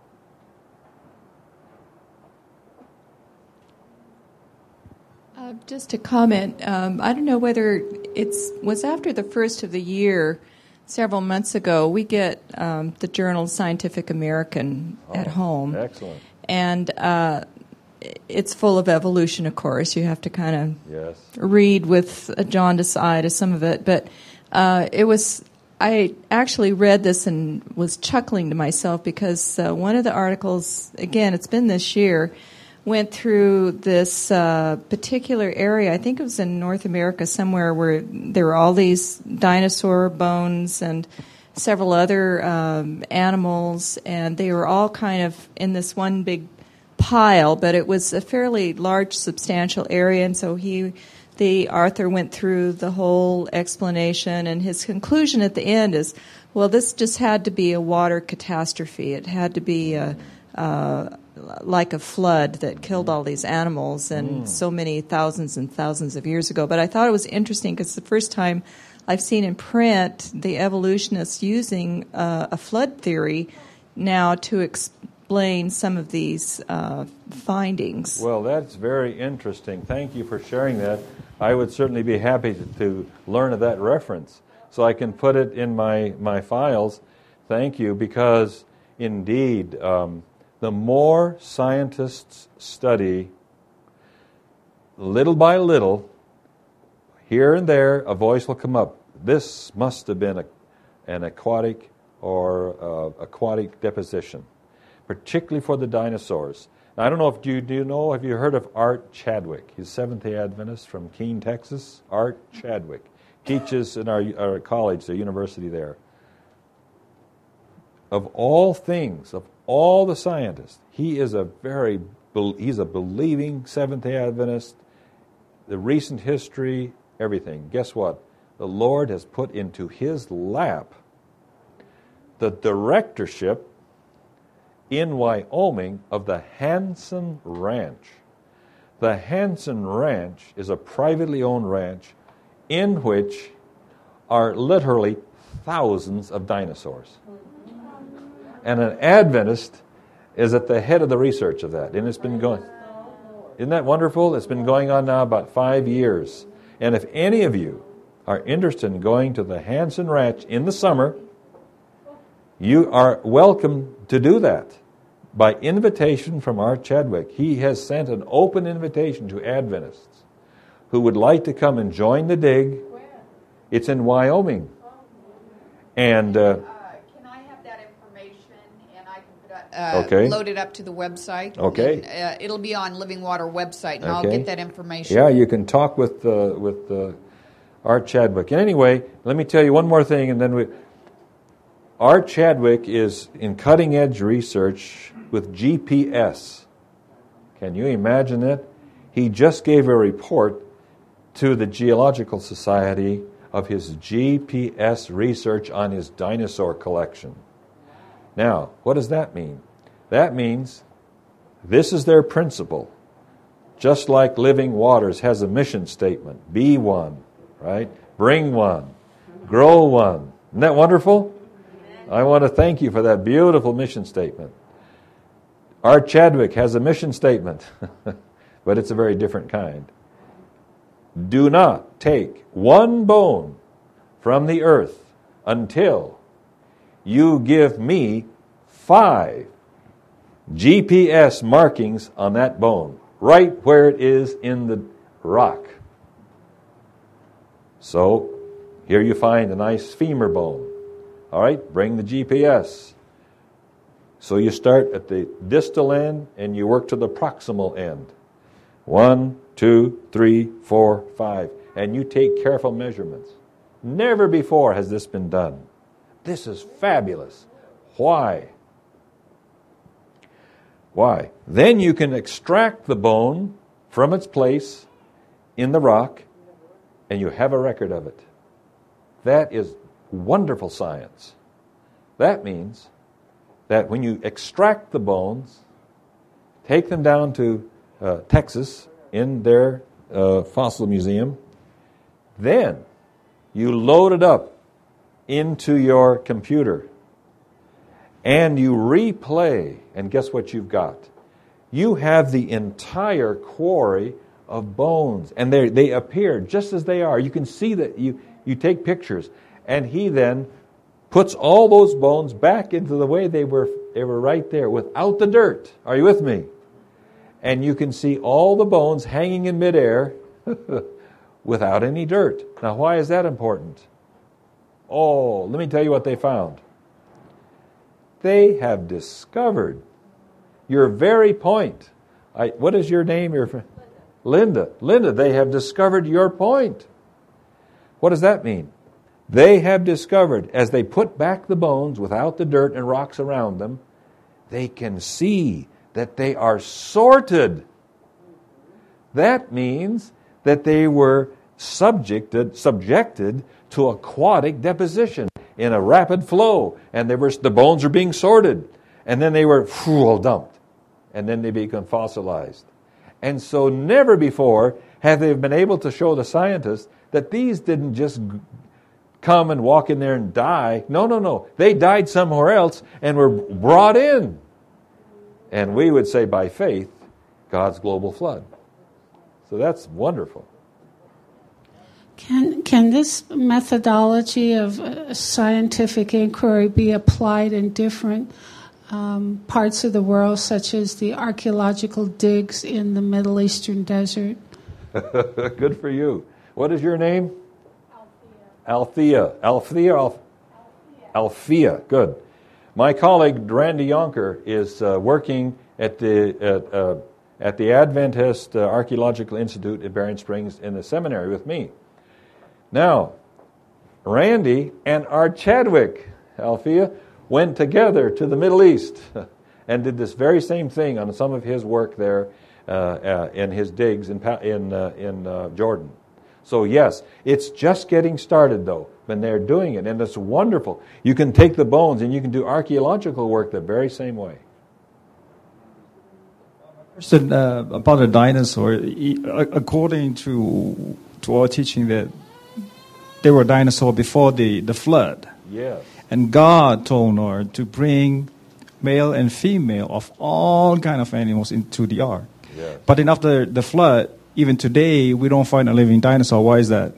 Uh, just a comment. Um, I don't know whether it was after the first of the year, several months ago, we get um, the journal Scientific American oh, at home. Excellent. And uh, it's full of evolution, of course. You have to kind of yes. read with a jaundiced eye to some of it. But uh, it was... I actually read this and was chuckling to myself because uh, one of the articles, again, it's been this year, went through this uh, particular area. I think it was in North America somewhere where there were all these dinosaur bones and several other um, animals, and they were all kind of in this one big pile, but it was a fairly large, substantial area, and so he... The Arthur went through the whole explanation, and his conclusion at the end is, well, this just had to be a water catastrophe. It had to be a, uh, like a flood that killed all these animals and mm. so many thousands and thousands of years ago. But I thought it was interesting because it's the first time I've seen in print the evolutionists using uh, a flood theory now to explain some of these uh, findings. Well, that's very interesting. Thank you for sharing that. I would certainly be happy to, to learn of that reference so I can put it in my, my files. Thank you, because indeed, um, the more scientists study, little by little, here and there, a voice will come up. This must have been a, an aquatic or uh, aquatic deposition, particularly for the dinosaurs. Now, I don't know if you do you know, have you heard of Art Chadwick? He's Seventh-day Adventist from Keene, Texas. Art Chadwick teaches in our, our college, the university there. Of all things, of all the scientists, he is a very, he's a believing Seventh-day Adventist. The recent history, everything. Guess what? The Lord has put into his lap the directorship in Wyoming of the Hansen Ranch. The Hansen Ranch is a privately owned ranch in which are literally thousands of dinosaurs. And an Adventist is at the head of the research of that. And it's been going, isn't that wonderful? It's been going on now about five years. And if any of you are interested in going to the Hansen Ranch in the summer, you are welcome to do that by invitation from Art Chadwick. He has sent an open invitation to Adventists who would like to come and join the dig. It's in Wyoming. And uh, uh, can I have that information and I can put it, uh, okay. load it up to the website? Okay. And, uh, it'll be on Living Water website, and okay. I'll get that information. Yeah, you can talk with uh, with uh, Art Chadwick. And anyway, let me tell you one more thing, and then we. Art Chadwick is in cutting-edge research with G P S. Can you imagine it? He just gave a report to the Geological Society of his G P S research on his dinosaur collection. Now, what does that mean? That means this is their principle. Just like Living Waters has a mission statement, be one, right? Bring one, grow one. Isn't that wonderful? I want to thank you for that beautiful mission statement. Art Chadwick has a mission statement, but it's a very different kind. Do not take one bone from the earth until you give me five G P S markings on that bone, right where it is in the rock. So, here you find a nice femur bone. All right, bring the G P S. So you start at the distal end and you work to the proximal end. One, two, three, four, five. And you take careful measurements. Never before has this been done. This is fabulous. Why? Why? Then you can extract the bone from its place in the rock and you have a record of it. That is wonderful science. That means that when you extract the bones, take them down to uh, Texas in their uh, fossil museum, then you load it up into your computer and you replay, and guess what you've got? You have the entire quarry of bones, and they they appear just as they are. You can see that you, you take pictures. And he then puts all those bones back into the way they were they were right there without the dirt. Are you with me? And you can see all the bones hanging in midair without any dirt. Now, why is that important? Oh, let me tell you what they found. They have discovered your very point. I, what is your name? Your friend? Linda. Linda, they have discovered your point. What does that mean? They have discovered, as they put back the bones without the dirt and rocks around them, they can see that they are sorted. That means that they were subjected, subjected to aquatic deposition in a rapid flow, and they were, the bones are being sorted, and then they were whew, all dumped, and then they become fossilized. And so never before have they been able to show the scientists that these didn't just come and walk in there and die. No, no, no. They died somewhere else and were brought in. And we would say by faith, God's global flood. So that's wonderful. Can can this methodology of uh, scientific inquiry be applied in different um, parts of the world, such as the archaeological digs in the Middle Eastern desert? Good for you. What is your name? Althea. Althea. Althea. Althea. Good. My colleague Randy Yonker is uh, working at the at, uh, at the Adventist uh, Archaeological Institute at Berrien Springs in the seminary with me. Now, Randy and Art Chadwick, Althea, went together to the Middle East and did this very same thing on some of his work there uh, uh, in his digs in in uh, in uh, Jordan. So yes, it's just getting started though, when they're doing it, and it's wonderful. You can take the bones and you can do archaeological work the very same way. Question uh, about the dinosaur. According to to our teaching, that there were dinosaurs before the, the flood. Yes. And God told Noah to bring male and female of all kind of animals into the ark. Yes. But then after the flood, even today, we don't find a living dinosaur. Why is that?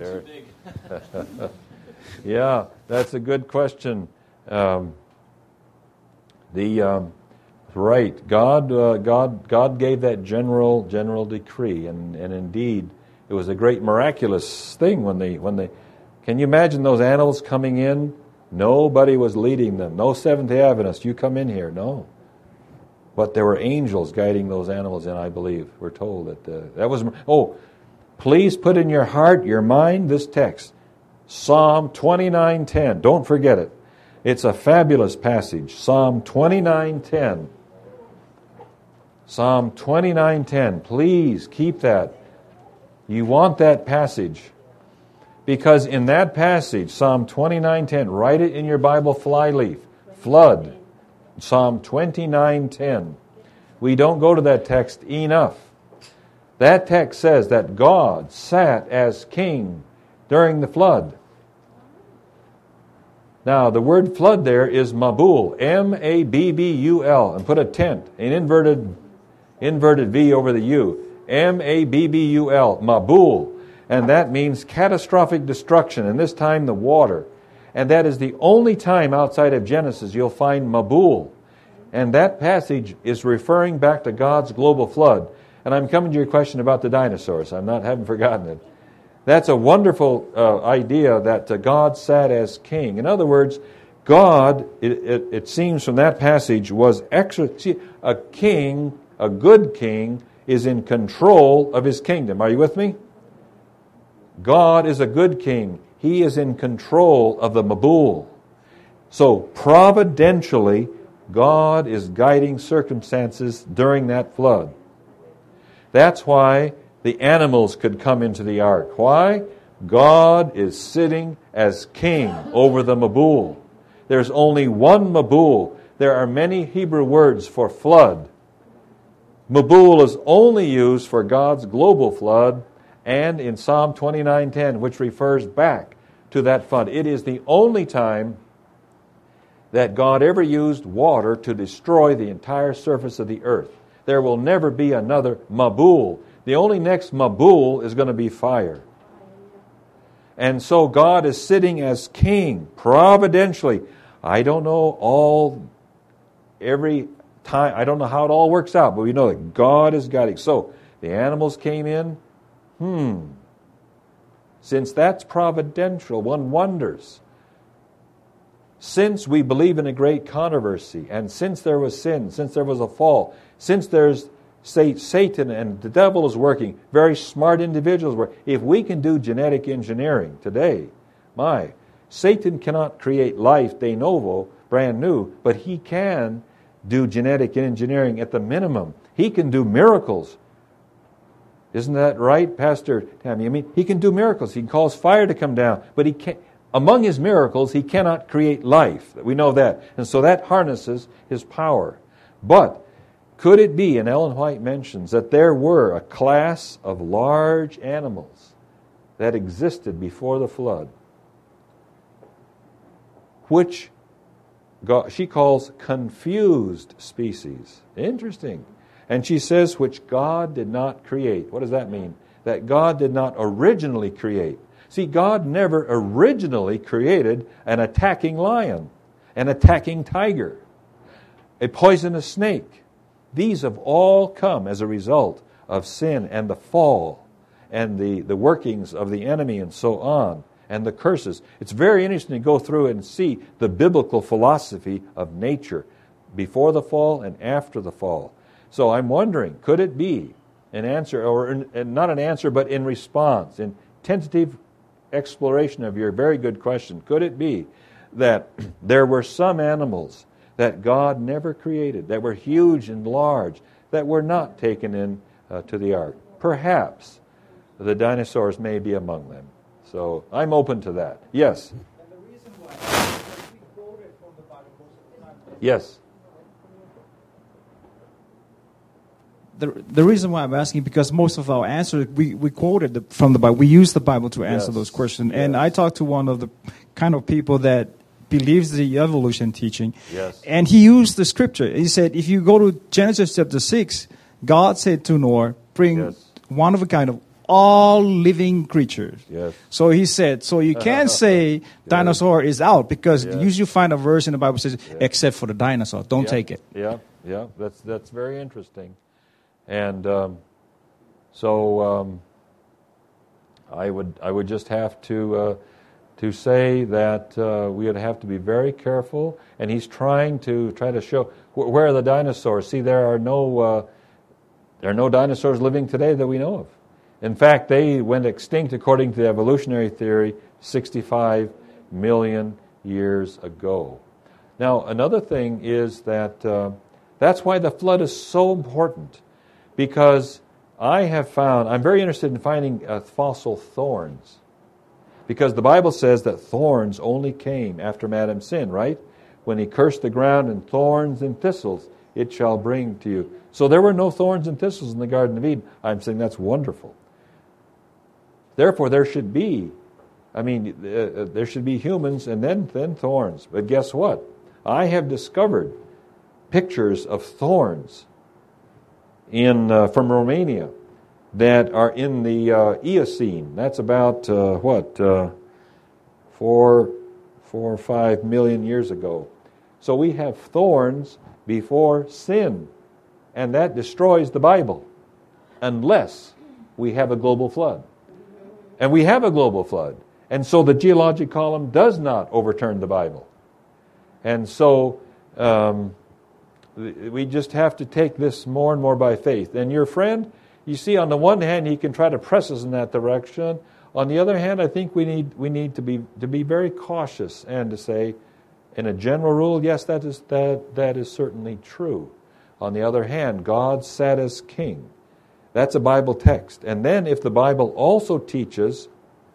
Yeah, that's a good question. Um, the um, right, God, uh, God, God gave that general, general decree, and, and indeed, it was a great miraculous thing when they, when they. Can you imagine those animals coming in? Nobody was leading them. No Seventh-day Adventists, you come in here. No. But there were angels guiding those animals in, I believe. We're told that uh, that was... Oh, please put in your heart, your mind, this text. Psalm twenty-nine ten. Don't forget it. It's a fabulous passage. Psalm twenty-nine ten. Psalm twenty-nine ten. Please keep that. You want that passage. Because in that passage, Psalm twenty-nine ten, write it in your Bible flyleaf. Flood. Psalm twenty-nine ten. We don't go to that text enough. That text says that God sat as king during the flood. Now, the word flood there is Mabul, M A B B U L, and put a tent, an inverted, inverted V over the U, M A B B U L, Mabul. And that means catastrophic destruction, and this time the water. And that is the only time outside of Genesis you'll find Mabul. And that passage is referring back to God's global flood. And I'm coming to your question about the dinosaurs. I'm not, haven't forgotten it. That's a wonderful uh, idea that uh, God sat as king. In other words, God, it, it, it seems from that passage, was extra. See, a king, a good king, is in control of his kingdom. Are you with me? God is a good king. He is in control of the Mabul. So providentially, God is guiding circumstances during that flood. That's why the animals could come into the ark. Why? God is sitting as king over the Mabul. There's only one Mabul. There are many Hebrew words for flood. Mabul is only used for God's global flood, and in Psalm twenty-nine ten, which refers back to that flood. It is the only time that God ever used water to destroy the entire surface of the earth. There will never be another Mabul. The only next Mabul is going to be fire. And so God is sitting as king, providentially. I don't know all, every time, I don't know how it all works out, but we know that God is guiding. So the animals came in. Hmm. Since that's providential, one wonders. Since we believe in a great controversy, and since there was sin, since there was a fall, since there's say, Satan and the devil is working, very smart individuals work. If we can do genetic engineering today, my, Satan cannot create life de novo, brand new, but he can do genetic engineering at the minimum. He can do miracles. Isn't that right, Pastor Tammy? I mean, he can do miracles. He can cause fire to come down, but he can't. Among his miracles, he cannot create life. We know that. And so that harnesses his power. But could it be, and Ellen White mentions, that there were a class of large animals that existed before the flood, which God, she calls confused species. Interesting. And she says, which God did not create. What does that mean? That God did not originally create. See, God never originally created an attacking lion, an attacking tiger, a poisonous snake. These have all come as a result of sin and the fall and the, the workings of the enemy and so on, and the curses. It's very interesting to go through and see the biblical philosophy of nature before the fall and after the fall. So I'm wondering, could it be an answer, or in, not an answer, but in response, in tentative exploration of your very good question, could it be that there were some animals that God never created, that were huge and large, that were not taken in uh, to the ark? Perhaps. the dinosaurs may be among them. So I'm open to that. Yes? And the reason why is we quoted from the Bible most of the time. Yes. The, the reason why I'm asking, because most of our answers, we, we quoted the, from the Bible. We use the Bible to answer Yes. those questions. Yes. And I talked to one of the kind of people that believes the evolution teaching. Yes. And he used the scripture. He said, if you go to Genesis chapter six, God said to Noah, bring Yes. one of a kind of all living creatures. Yes. So he said, so you can't say dinosaur is out, because Yes. usually you find a verse in the Bible that says, Yes. except for the dinosaur. Don't Yeah, take it. Yeah, yeah, that's that's very interesting, and um, so um, I would I would just have to uh, to say that uh, we would have to be very careful. And he's trying to try to show wh- where are the dinosaurs. See, there are no uh, there are no dinosaurs living today that we know of. In fact, they went extinct according to the evolutionary theory sixty-five million years ago. Now, another thing is that uh, that's why the flood is so important, because I have found, I'm very interested in finding uh, fossil thorns, because the Bible says that thorns only came after Adam's sin, right? When he cursed the ground, and thorns and thistles it shall bring to you. So there were no thorns and thistles in the Garden of Eden. I'm saying that's wonderful. Therefore, there should be, I mean, uh, there should be humans and then, then thorns. But guess what? I have discovered pictures of thorns in uh, from Romania that are in the uh, Eocene. That's about, uh, what, uh, four, four or five million years ago. So we have thorns before sin, and that destroys the Bible unless we have a global flood. And we have a global flood. And so the geologic column does not overturn the Bible. And so um, we just have to take this more and more by faith. And your friend, you see, on the one hand, he can try to press us in that direction. On the other hand, I think we need we need to be to be very cautious and to say, in a general rule, yes, that is that that is certainly true. On the other hand, God sat as king. That's a Bible text. And then if the Bible also teaches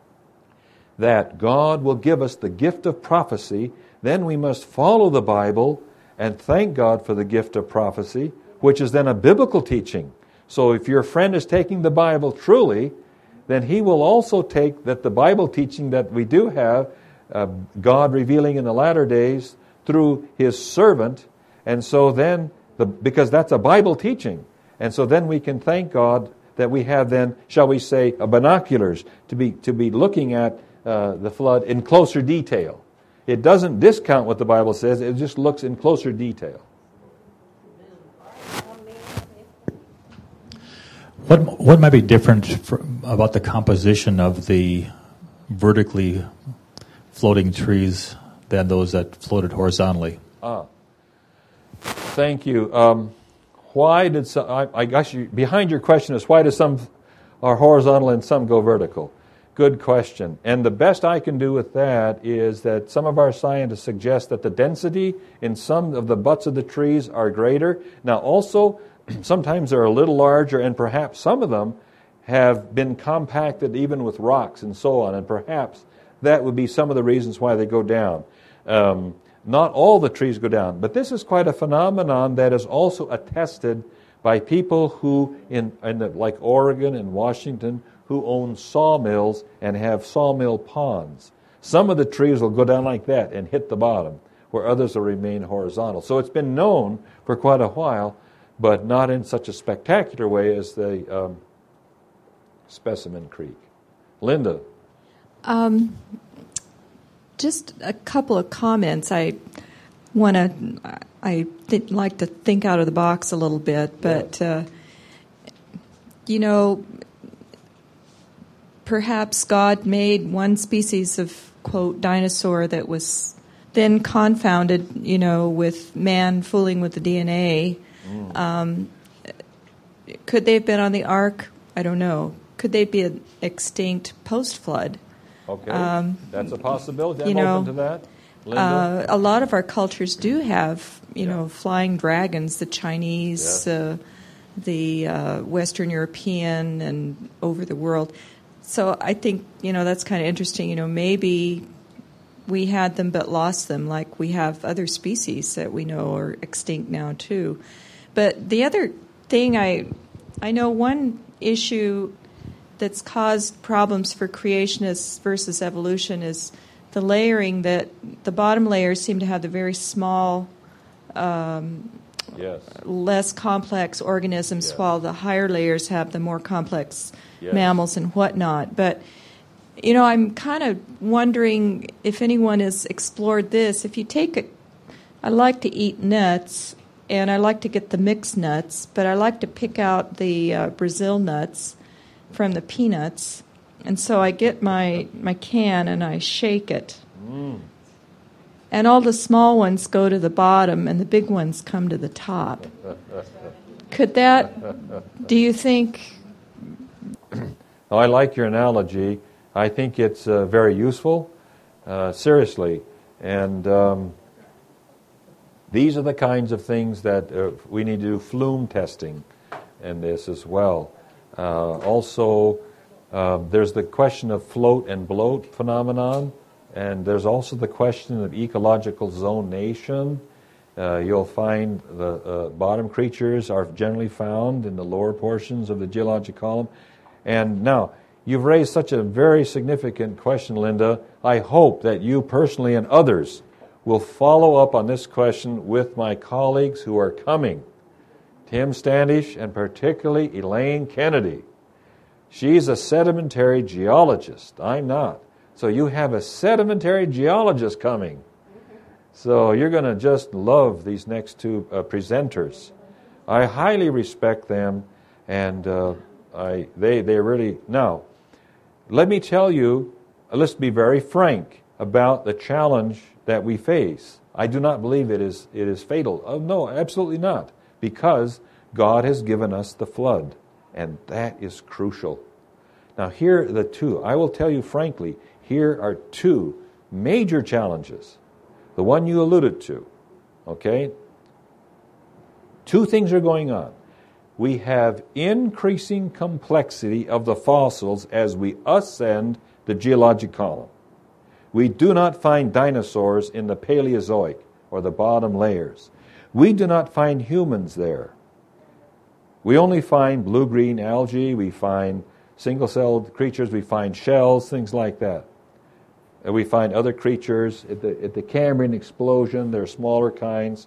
that God will give us the gift of prophecy, then we must follow the Bible and thank God for the gift of prophecy, which is then a biblical teaching. So if your friend is taking the Bible truly, then he will also take that the Bible teaching that we do have, uh, God revealing in the latter days through His servant, and so then, the, because that's a Bible teaching, and so then we can thank God that we have then, shall we say, uh, binoculars to be to be looking at uh, the flood in closer detail. It doesn't discount what the Bible says, it just looks in closer detail. What what might be different for, about the composition of the vertically floating trees than those that floated horizontally? Ah, thank you. Um, why did some? I, I guess you, behind your question is why do some are horizontal and some go vertical? Good question. And the best I can do with that is that some of our scientists suggest that the density in some of the butts of the trees are greater. Now, also, sometimes they're a little larger, and perhaps some of them have been compacted even with rocks and so on, and perhaps that would be some of the reasons why they go down. Um, not all the trees go down, but this is quite a phenomenon that is also attested by people who, in, in the, like Oregon and Washington, who own sawmills and have sawmill ponds. Some of the trees will go down like that and hit the bottom, where others will remain horizontal. So it's been known for quite a while, but not in such a spectacular way as the um, Specimen Creek. Linda? Um, just a couple of comments. I want to, I th- like to think out of the box a little bit, but, uh, you know, perhaps God made one species of, quote, dinosaur that was then confounded, you know, with man fooling with the D N A. Mm. Um, could they have been on the ark? I don't know. Could they be extinct post-flood? Okay, um, that's a possibility. I'm you know, open to that. Linda? Uh, a lot of our cultures do have, you yeah. know, flying dragons. The Chinese, yes. uh, the uh, Western European and over the world. So I think, you know, that's kind of interesting. You know, maybe we had them but lost them, like we have other species that we know are extinct now too. But the other thing, I I know one issue that's caused problems for creationists versus evolution is the layering, that the bottom layers seem to have the very small, um, yes. less complex organisms, yes. while the higher layers have the more complex yes. mammals and whatnot. But, you know, I'm kind of wondering if anyone has explored this. If you take a, I like to eat nuts, and I like to get the mixed nuts, but I like to pick out the uh, Brazil nuts from the peanuts. And so I get my, my can and I shake it. Mm. And all the small ones go to the bottom and the big ones come to the top. Could that, do you think? Oh, I like your analogy. I think it's uh, very useful, uh, seriously. And um, these are the kinds of things that uh, we need to do flume testing in this as well. Uh, also, uh, there's the question of float and bloat phenomenon, and there's also the question of ecological zonation. Uh, you'll find the uh, bottom creatures are generally found in the lower portions of the geologic column. And now, you've raised such a very significant question, Linda. I hope that you personally and others will follow up on this question with my colleagues who are coming. Tim Standish and particularly Elaine Kennedy. She's a sedimentary geologist. I'm not. So you have a sedimentary geologist coming. So you're going to just love these next two uh, presenters. I highly respect them, and uh, I they they really... Now, let me tell you, let's be very frank about the challenge that we face. I do not believe it is it is fatal. Oh, no, absolutely not. Because God has given us the flood, and that is crucial. Now, here are the two. I will tell you frankly, here are two major challenges. The one you alluded to, okay? Two things are going on. We have increasing complexity of the fossils as we ascend the geologic column. We do not find dinosaurs in the Paleozoic or the bottom layers. We do not find humans there. We only find blue-green algae, we find single-celled creatures, we find shells, things like that. And we find other creatures. At the, at the Cambrian explosion, there are smaller kinds,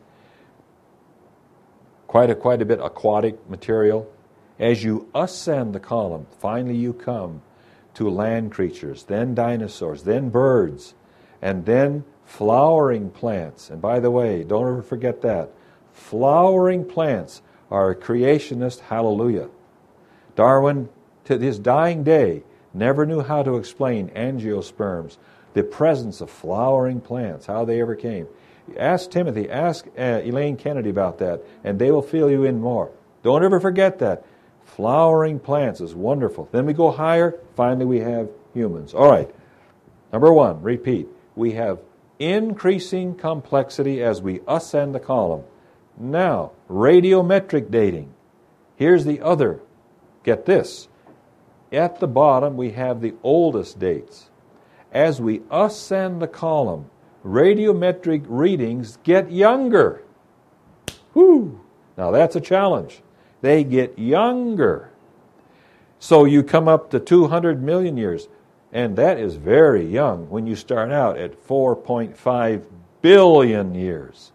quite a, quite a bit aquatic material. As you ascend the column, finally you come to land creatures, then dinosaurs, then birds, and then flowering plants. And by the way, don't ever forget that. Flowering plants are a creationist hallelujah. Darwin, to his dying day, never knew how to explain angiosperms, the presence of flowering plants, how they ever came. Ask Timothy, ask uh, Elaine Kennedy about that, and they will fill you in more. Don't ever forget that. Flowering plants is wonderful. Then we go higher. Finally, we have humans. All right. Number one, repeat. We have increasing complexity as we ascend the column. Now, radiometric dating. Here's the other. Get this. At the bottom, we have the oldest dates. As we ascend the column, radiometric readings get younger. Whew. Now, that's a challenge. They get younger. So you come up to two hundred million years, and that is very young when you start out at four point five billion years.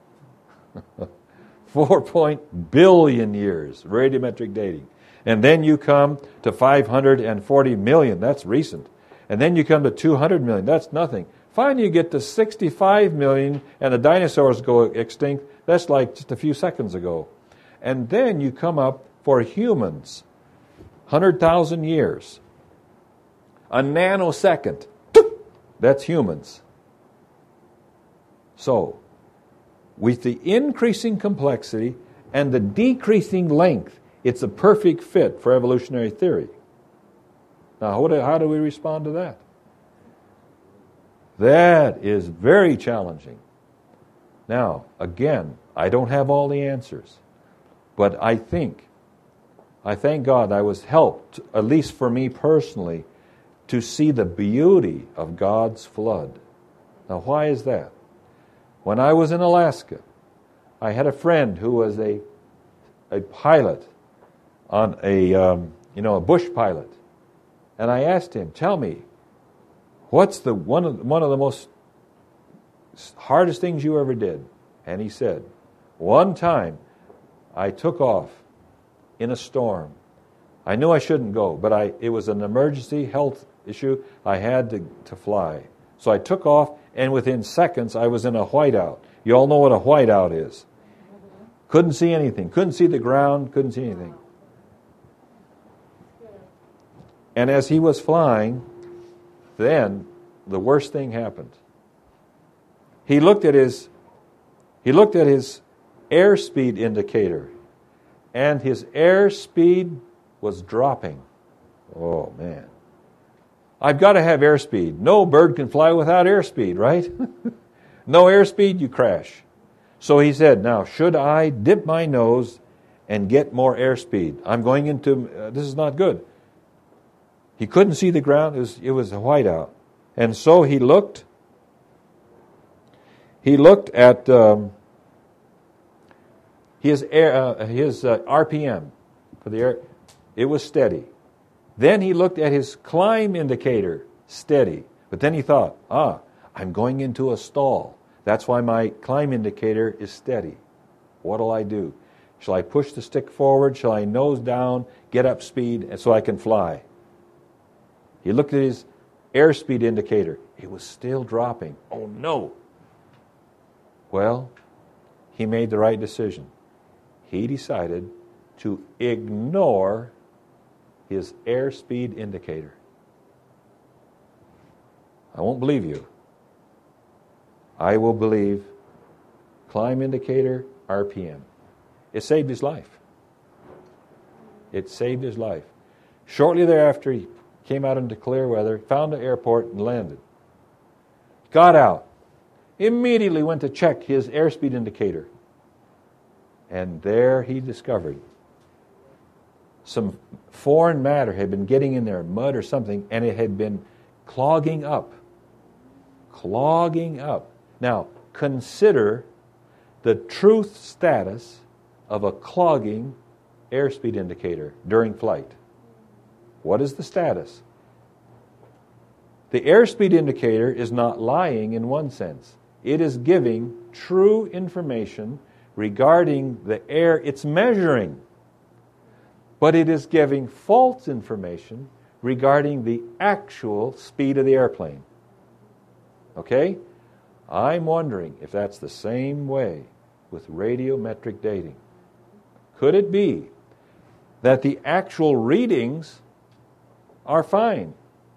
four billion years, radiometric dating. And then you come to five hundred forty million, that's recent. And then you come to two hundred million, that's nothing. Finally you get to sixty-five million, and the dinosaurs go extinct, that's like just a few seconds ago. And then you come up for humans, one hundred thousand years. A nanosecond, that's humans. So, with the increasing complexity and the decreasing length, it's a perfect fit for evolutionary theory. Now, how do, how do we respond to that? That is very challenging. Now, again, I don't have all the answers. But I think I thank God I was helped, at least for me personally, to see the beauty of God's flood. Now, why is that? When I was in Alaska, I had a friend who was a a pilot on a um, you know a bush pilot, and I asked him, "Tell me, what's the one of one of the most hardest things you ever did?" And he said, "One time, I took off in a storm. I knew I shouldn't go, but I it was an emergency health issue. I had to, to fly. So I took off, and within seconds, I was in a whiteout. You all know what a whiteout is. Couldn't see anything. Couldn't see the ground. Couldn't see anything. And as he was flying, then the worst thing happened. He looked at his he looked at his airspeed indicator, and his airspeed was dropping. Oh, man. I've got to have airspeed. No bird can fly without airspeed, right? No airspeed, you crash. So he said, now, should I dip my nose and get more airspeed? I'm going into, uh, this is not good. He couldn't see the ground. It was, it was a whiteout. And so he looked, he looked at um, his, air, uh, his uh, R P M for the air. It was steady. Then he looked at his climb indicator, steady. But then he thought, ah, I'm going into a stall. That's why my climb indicator is steady. What'll I do? Shall I push the stick forward? Shall I nose down, get up speed, and so I can fly? He looked at his airspeed indicator. It was still dropping. Oh, no. Well, he made the right decision. He decided to ignore his airspeed indicator. I won't believe you. I will believe climb indicator, R P M. It saved his life. It saved his life. Shortly thereafter, he came out into clear weather, found an airport, and landed. Got out. Immediately went to check his airspeed indicator. And there he discovered some foreign matter had been getting in there, mud or something, and it had been clogging up. Clogging up. Now, consider the truth status of a clogging airspeed indicator during flight. What is the status? The airspeed indicator is not lying in one sense. It is giving true information regarding the air it's measuring. But it is giving false information regarding the actual speed of the airplane. Okay? I'm wondering if that's the same way with radiometric dating. Could it be that the actual readings are fine?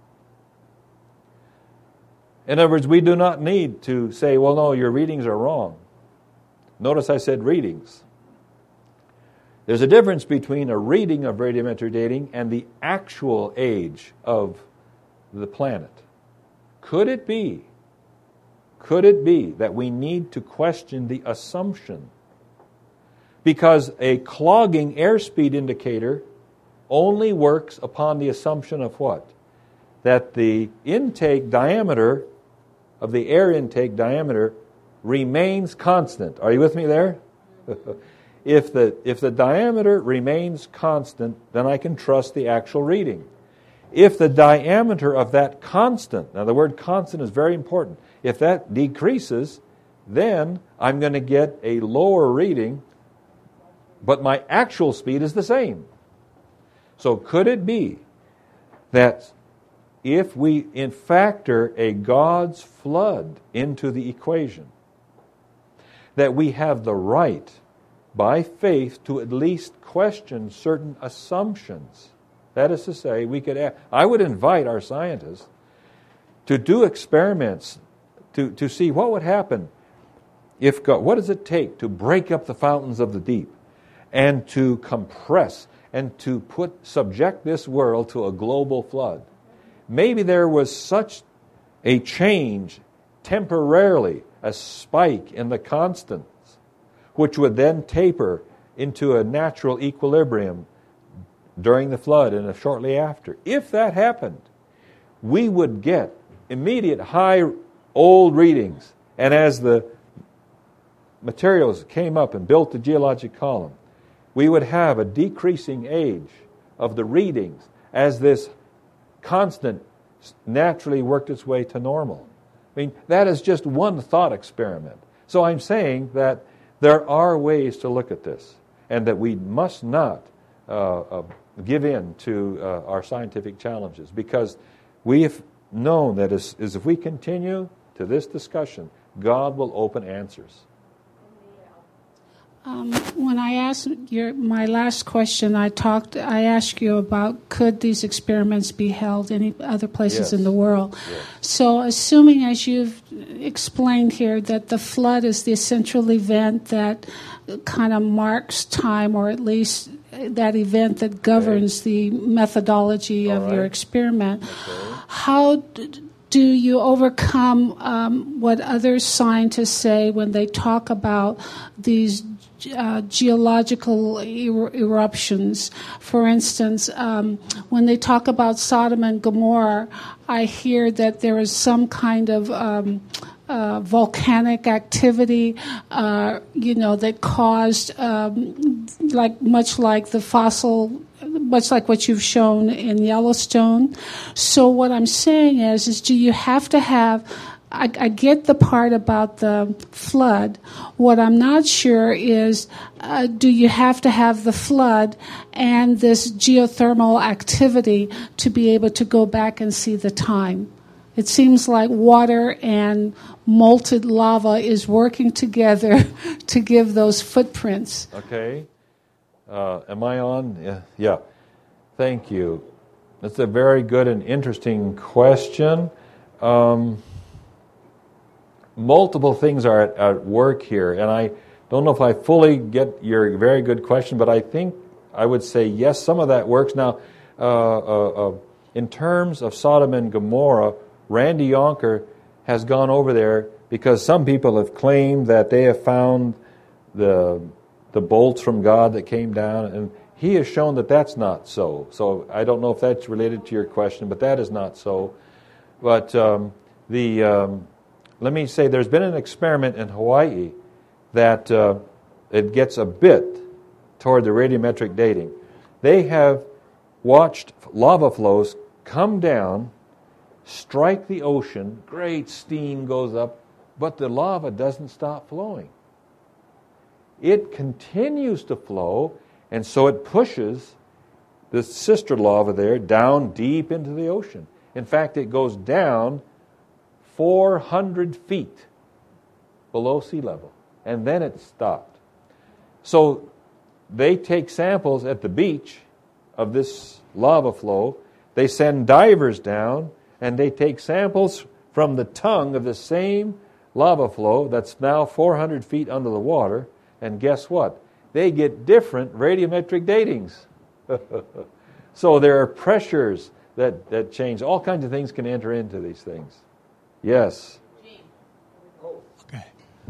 In other words, we do not need to say, well, no, your readings are wrong. Notice I said readings. There's a difference between a reading of radiometric dating and the actual age of the planet. Could it be, could it be that we need to question the assumption? Because a clogging airspeed indicator only works upon the assumption of what? That the intake diameter of the air intake diameter remains constant. Are you with me there? If the if the diameter remains constant, then I can trust the actual reading. If the diameter of that constant, now the word constant is very important, if that decreases, then I'm going to get a lower reading, but my actual speed is the same. So could it be that if we in factor a God's flood into the equation, that we have the right by faith to at least question certain assumptions? That is to say, we could ask, I would invite our scientists to do experiments to, to see what would happen if God, what does it take to break up the fountains of the deep and to compress and to put subject this world to a global flood. Maybe there was such a change temporarily, a spike in the constants, which would then taper into a natural equilibrium during the flood and shortly after. If that happened, we would get immediate high old readings. And as the materials came up and built the geologic column, we would have a decreasing age of the readings as this constant naturally worked its way to normal. I mean, that is just one thought experiment. So I'm saying that there are ways to look at this, and that we must not uh, uh, give in to uh, our scientific challenges, because we have known that as, as if we continue to this discussion, God will open answers. Um, when I asked your, my last question, I talked. I asked you about could these experiments be held any other places Yes. in the world. Yes. So, assuming, as you've explained here, that the flood is the essential event that kind of marks time, or at least that event that governs the methodology All of right. your experiment, Okay. how d- do you overcome um, what other scientists say when they talk about these uh, geological er- eruptions? For instance, um, when they talk about Sodom and Gomorrah, I hear that there is some kind of um, uh, volcanic activity, uh, you know, that caused, um, like much like the fossil. Much like what you've shown in Yellowstone. So what I'm saying is, is do you have to have, I, I get the part about the flood. What I'm not sure is, uh, do you have to have the flood and this geothermal activity to be able to go back and see the time? It seems like water and molten lava is working together to give those footprints. Okay. Uh, am I on? Yeah. yeah. Thank you. That's a very good and interesting question. Um, multiple things are at, at work here, and I don't know if I fully get your very good question, but I think I would say yes, some of that works. Now, uh, uh, uh, in terms of Sodom and Gomorrah, Randy Yonker has gone over there because some people have claimed that they have found the the bolts from God that came down, and he has shown that that's not so. So I don't know if that's related to your question, but that is not so. But um, the um, let me say, there's been an experiment in Hawaii that uh, it gets a bit toward the radiometric dating. They have watched lava flows come down, strike the ocean, great steam goes up, but the lava doesn't stop flowing. It continues to flow, and so it pushes the sister lava there down deep into the ocean. In fact, it goes down four hundred feet below sea level, and then it stopped. So they take samples at the beach of this lava flow, they send divers down, and they take samples from the tongue of the same lava flow that's now four hundred feet under the water. And guess what? They get different radiometric datings. So there are pressures that, that change. All kinds of things can enter into these things. Yes. Okay.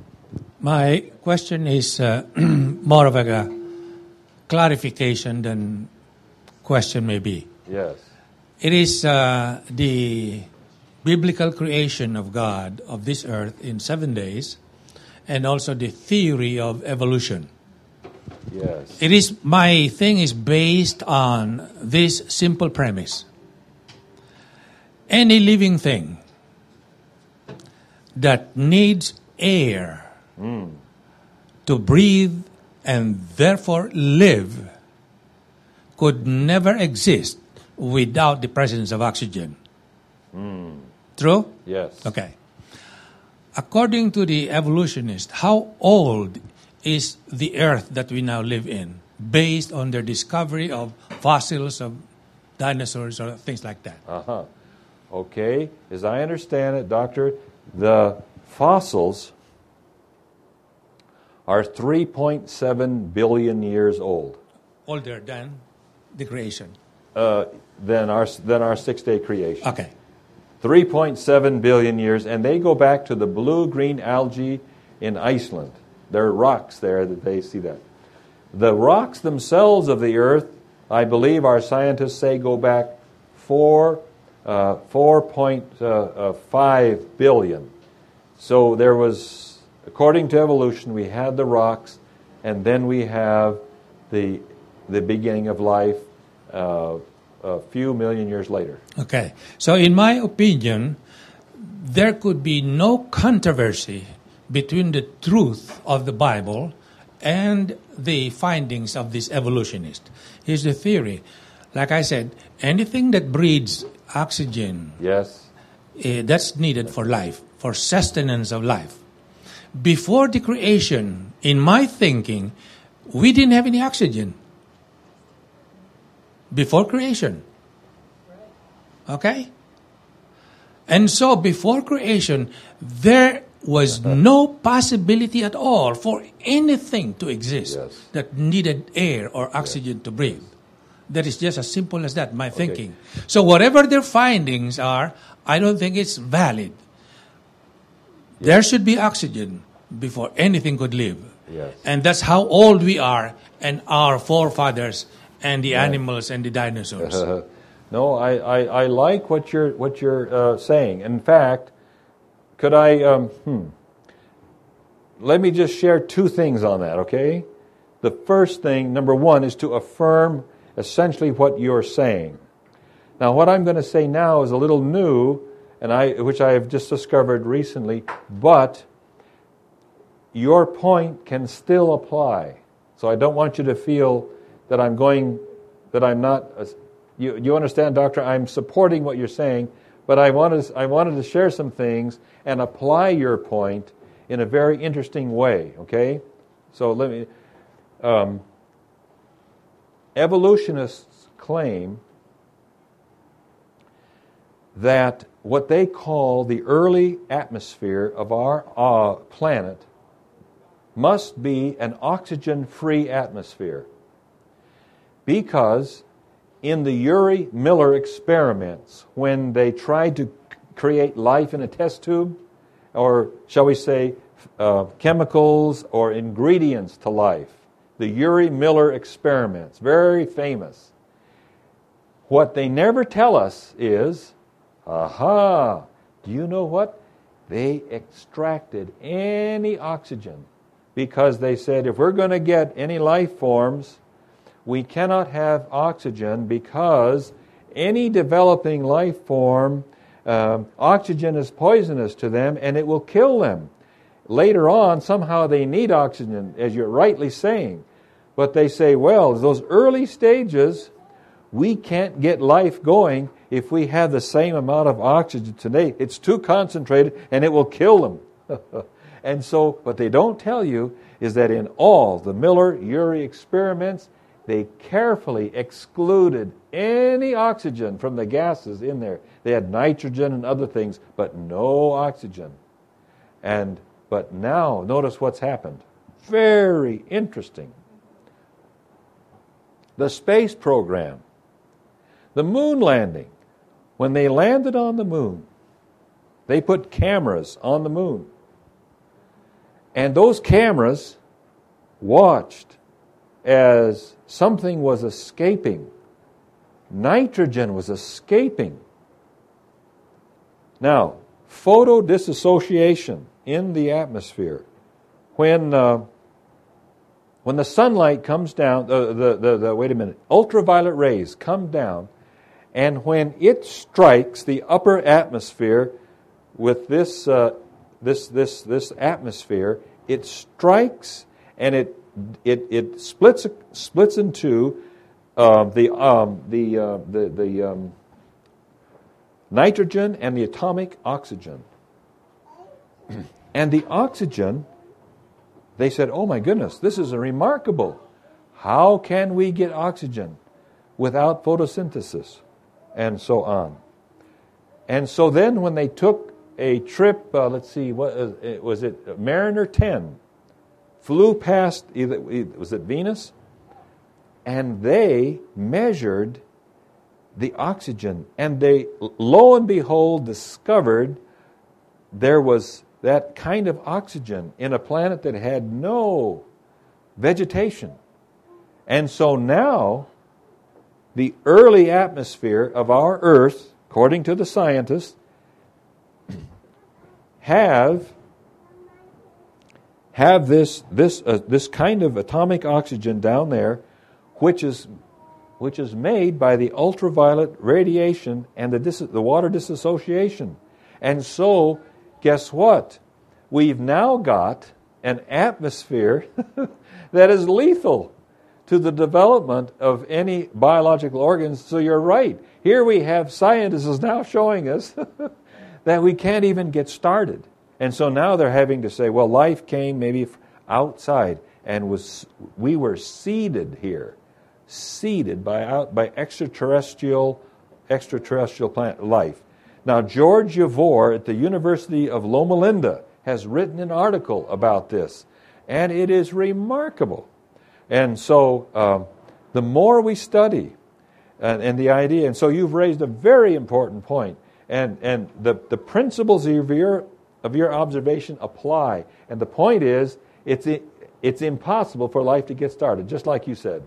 My question is uh, more of a clarification than question maybe. Yes. It is uh, the biblical creation of God of this earth in seven days, and also the theory of evolution. Yes. It is, my thing is based on this simple premise. Any living thing that needs air Mm. to breathe and therefore live could never exist without the presence of oxygen. Mm. True? Yes. Okay. According to the evolutionists, how old is the earth that we now live in, based on their discovery of fossils of dinosaurs or things like that? Uh-huh. Okay. As I understand it, Doctor, the fossils are three point seven billion years old. Older than the creation. Uh, than our than our six-day creation. Okay. three point seven billion years, and they go back to the blue-green algae in Iceland. There are rocks there that they see that. The rocks themselves of the earth I believe our scientists say go back four, uh, four point five billion. So there was, according to evolution, we had the rocks, and then we have the the beginning of life uh, a few million years later. Okay. So in my opinion, there could be no controversy between the truth of the Bible and the findings of this evolutionist. Here's the theory. Like I said, anything that breathes oxygen, yes, uh, that's needed for life, for sustenance of life. Before the creation, in my thinking, we didn't have any oxygen. Before creation. Okay? And so before creation, there was no possibility at all for anything to exist yes. that needed air or oxygen yes. to breathe. That is just as simple as that, my okay. thinking. So whatever their findings are, I don't think it's valid. Yes. There should be oxygen before anything could live. Yes. And that's how old we are and our forefathers and the right. animals and the dinosaurs. Uh, no, I, I, I like what you're what you're uh, saying. In fact, could I? Um, hmm, let me just share two things on that. Okay, the first thing, number one, is to affirm essentially what you're saying. Now, what I'm going to say now is a little new, and I which I have just discovered recently, but your point can still apply. So I don't want you to feel that I'm going, that I'm not, uh, you, you understand, Doctor, I'm supporting what you're saying, but I wanted, I wanted to share some things and apply your point in a very interesting way, okay? So let me, um, evolutionists claim that what they call the early atmosphere of our uh, planet must be an oxygen-free atmosphere. Because in the Urey Miller experiments, when they tried to create life in a test tube, or shall we say uh, chemicals or ingredients to life, the Urey Miller experiments, very famous. What they never tell us is, aha, do you know what? They extracted any oxygen because they said if we're going to get any life forms, we cannot have oxygen because any developing life form, um, oxygen is poisonous to them and it will kill them. Later on, somehow they need oxygen, as you're rightly saying. But they say, well, those early stages, we can't get life going if we have the same amount of oxygen today. It's too concentrated and it will kill them. And so, what they don't tell you is that in all the Miller-Urey experiments, they carefully excluded any oxygen from the gases in there. They had nitrogen and other things, but no oxygen. And but now, notice what's happened. Very interesting. The space program, the moon landing, when they landed on the moon, they put cameras on the moon. And those cameras watched as something was escaping. Nitrogen was escaping. Now, photodissociation in the atmosphere. When uh, when the sunlight comes down, uh, the, the, the wait a minute, ultraviolet rays come down, and when it strikes the upper atmosphere with this uh, this this this atmosphere, it strikes and it It it splits splits into uh, the um, the uh, the the um, nitrogen and the atomic oxygen, and the oxygen. They said, "Oh my goodness, this is a remarkable. How can we get oxygen without photosynthesis?" And so on. And so then, when they took a trip, uh, let's see, what uh, was it? Mariner ten. Flew past, either was it Venus? And they measured the oxygen. And they, lo and behold, discovered there was that kind of oxygen in a planet that had no vegetation. And so now, the early atmosphere of our Earth, according to the scientists, have have this this uh, this kind of atomic oxygen down there, which is which is made by the ultraviolet radiation and the dis- the water dissociation. And so, guess what? We've now got an atmosphere that is lethal to the development of any biological organs. So you're right. Here we have scientists now showing us that we can't even get started. And so now they're having to say, well, life came maybe outside and was we were seeded here, seeded by out by extraterrestrial extraterrestrial plant life. Now, George Yavor at the University of Loma Linda has written an article about this, and it is remarkable. And so um, the more we study, and, and the idea, and so you've raised a very important point, and and the, the principles of your of your observation apply. And the point is, it's it's impossible for life to get started, just like you said.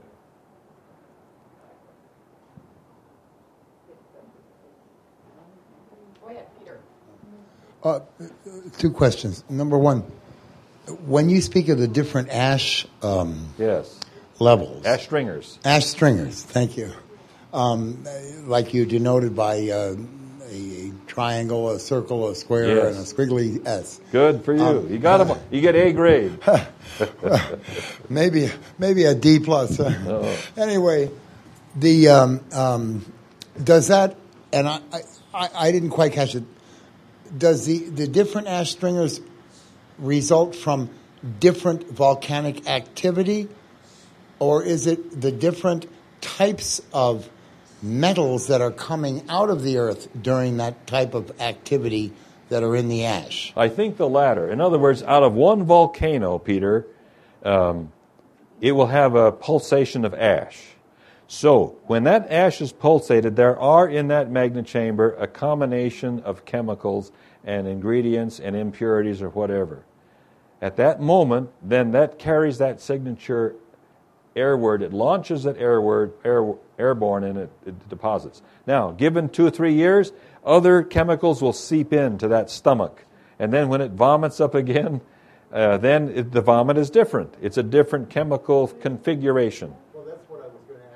Go ahead, Peter. Uh, two questions. Number one, when you speak of the different ash um, yes. levels, ash stringers, ash stringers, thank you, um, like you denoted by uh, a, a triangle, a circle, a square, yes. and a squiggly S. Good for you. Um, you got them. You get A grade. maybe maybe a D plus. Oh. Anyway, the um, um, does that? And I, I I didn't quite catch it. Does the the different ash stringers result from different volcanic activity, or is it the different types of metals that are coming out of the earth during that type of activity that are in the ash? I think the latter. In other words, out of one volcano, Peter, um, it will have a pulsation of ash. So when that ash is pulsated, there are in that magna chamber a combination of chemicals and ingredients and impurities or whatever. At that moment, then that carries that signature airward. It launches that airward, air, airborne, and it, it deposits. Now, given two or three years, other chemicals will seep into that stomach. And then when it vomits up again, uh, then it, the vomit is different. It's a different chemical configuration. Well, that's what I was going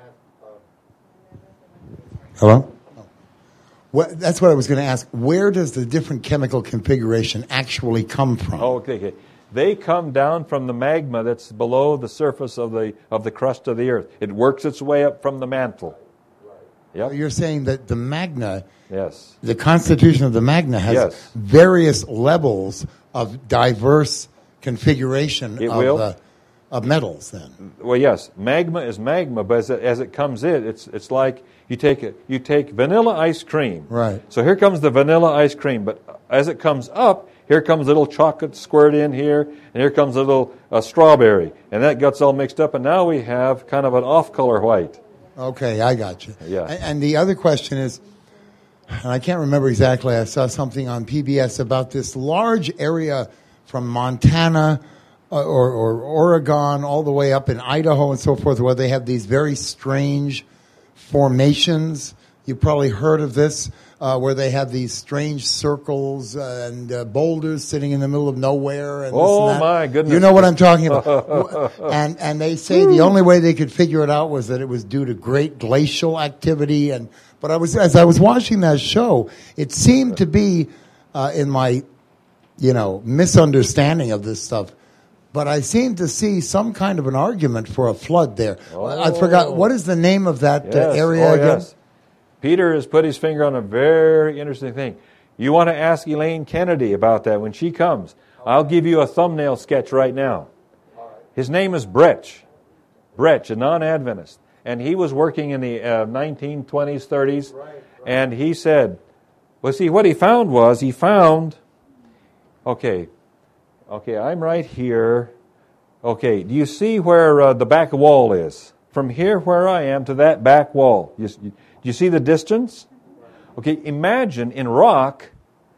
to ask. Uh, Hello? Oh. Well, that's what I was going to ask. Where does the different chemical configuration actually come from? Oh, okay, okay. They come down from the magma that's below the surface of the of the crust of the earth. It works its way up from the mantle. Yep. So you're saying that the magna, yes, the constitution of the magna has yes. various levels of diverse configuration it of, will. Uh, of metals. Then, well, yes, magma is magma, but as it, as it comes in, it's it's like you take a, you take vanilla ice cream. Right. So here comes the vanilla ice cream, but as it comes up, here comes a little chocolate squirt in here, and here comes a little uh, strawberry, and that gets all mixed up, and now we have kind of an off-color white. Okay, I got you. Yeah. And, and the other question is, and I can't remember exactly, I saw something on P B S about this large area from Montana uh, or, or Oregon all the way up in Idaho and so forth, where they have these very strange formations. You've probably heard of this. Uh, where they have these strange circles uh, and uh, boulders sitting in the middle of nowhere. And oh, this and that. My goodness. You know what I'm talking about. and and they say the only way they could figure it out was that it was due to great glacial activity. And But I was as I was watching that show, it seemed to be, uh, in my, you know, misunderstanding of this stuff, but I seemed to see some kind of an argument for a flood there. Oh. I forgot, what is the name of that yes. uh, area oh, again? Yes. Peter has put his finger on a very interesting thing. You want to ask Elaine Kennedy about that when she comes. I'll give you a thumbnail sketch right now. His name is Bretsch. Bretsch, a non-Adventist. And he was working in the uh, nineteen twenties, thirties. Right, right. And he said, well, see, what he found was, he found, okay, okay, I'm right here. Okay, do you see where uh, the back wall is? From here where I am to that back wall. You, you, Do you see the distance? Okay, imagine in rock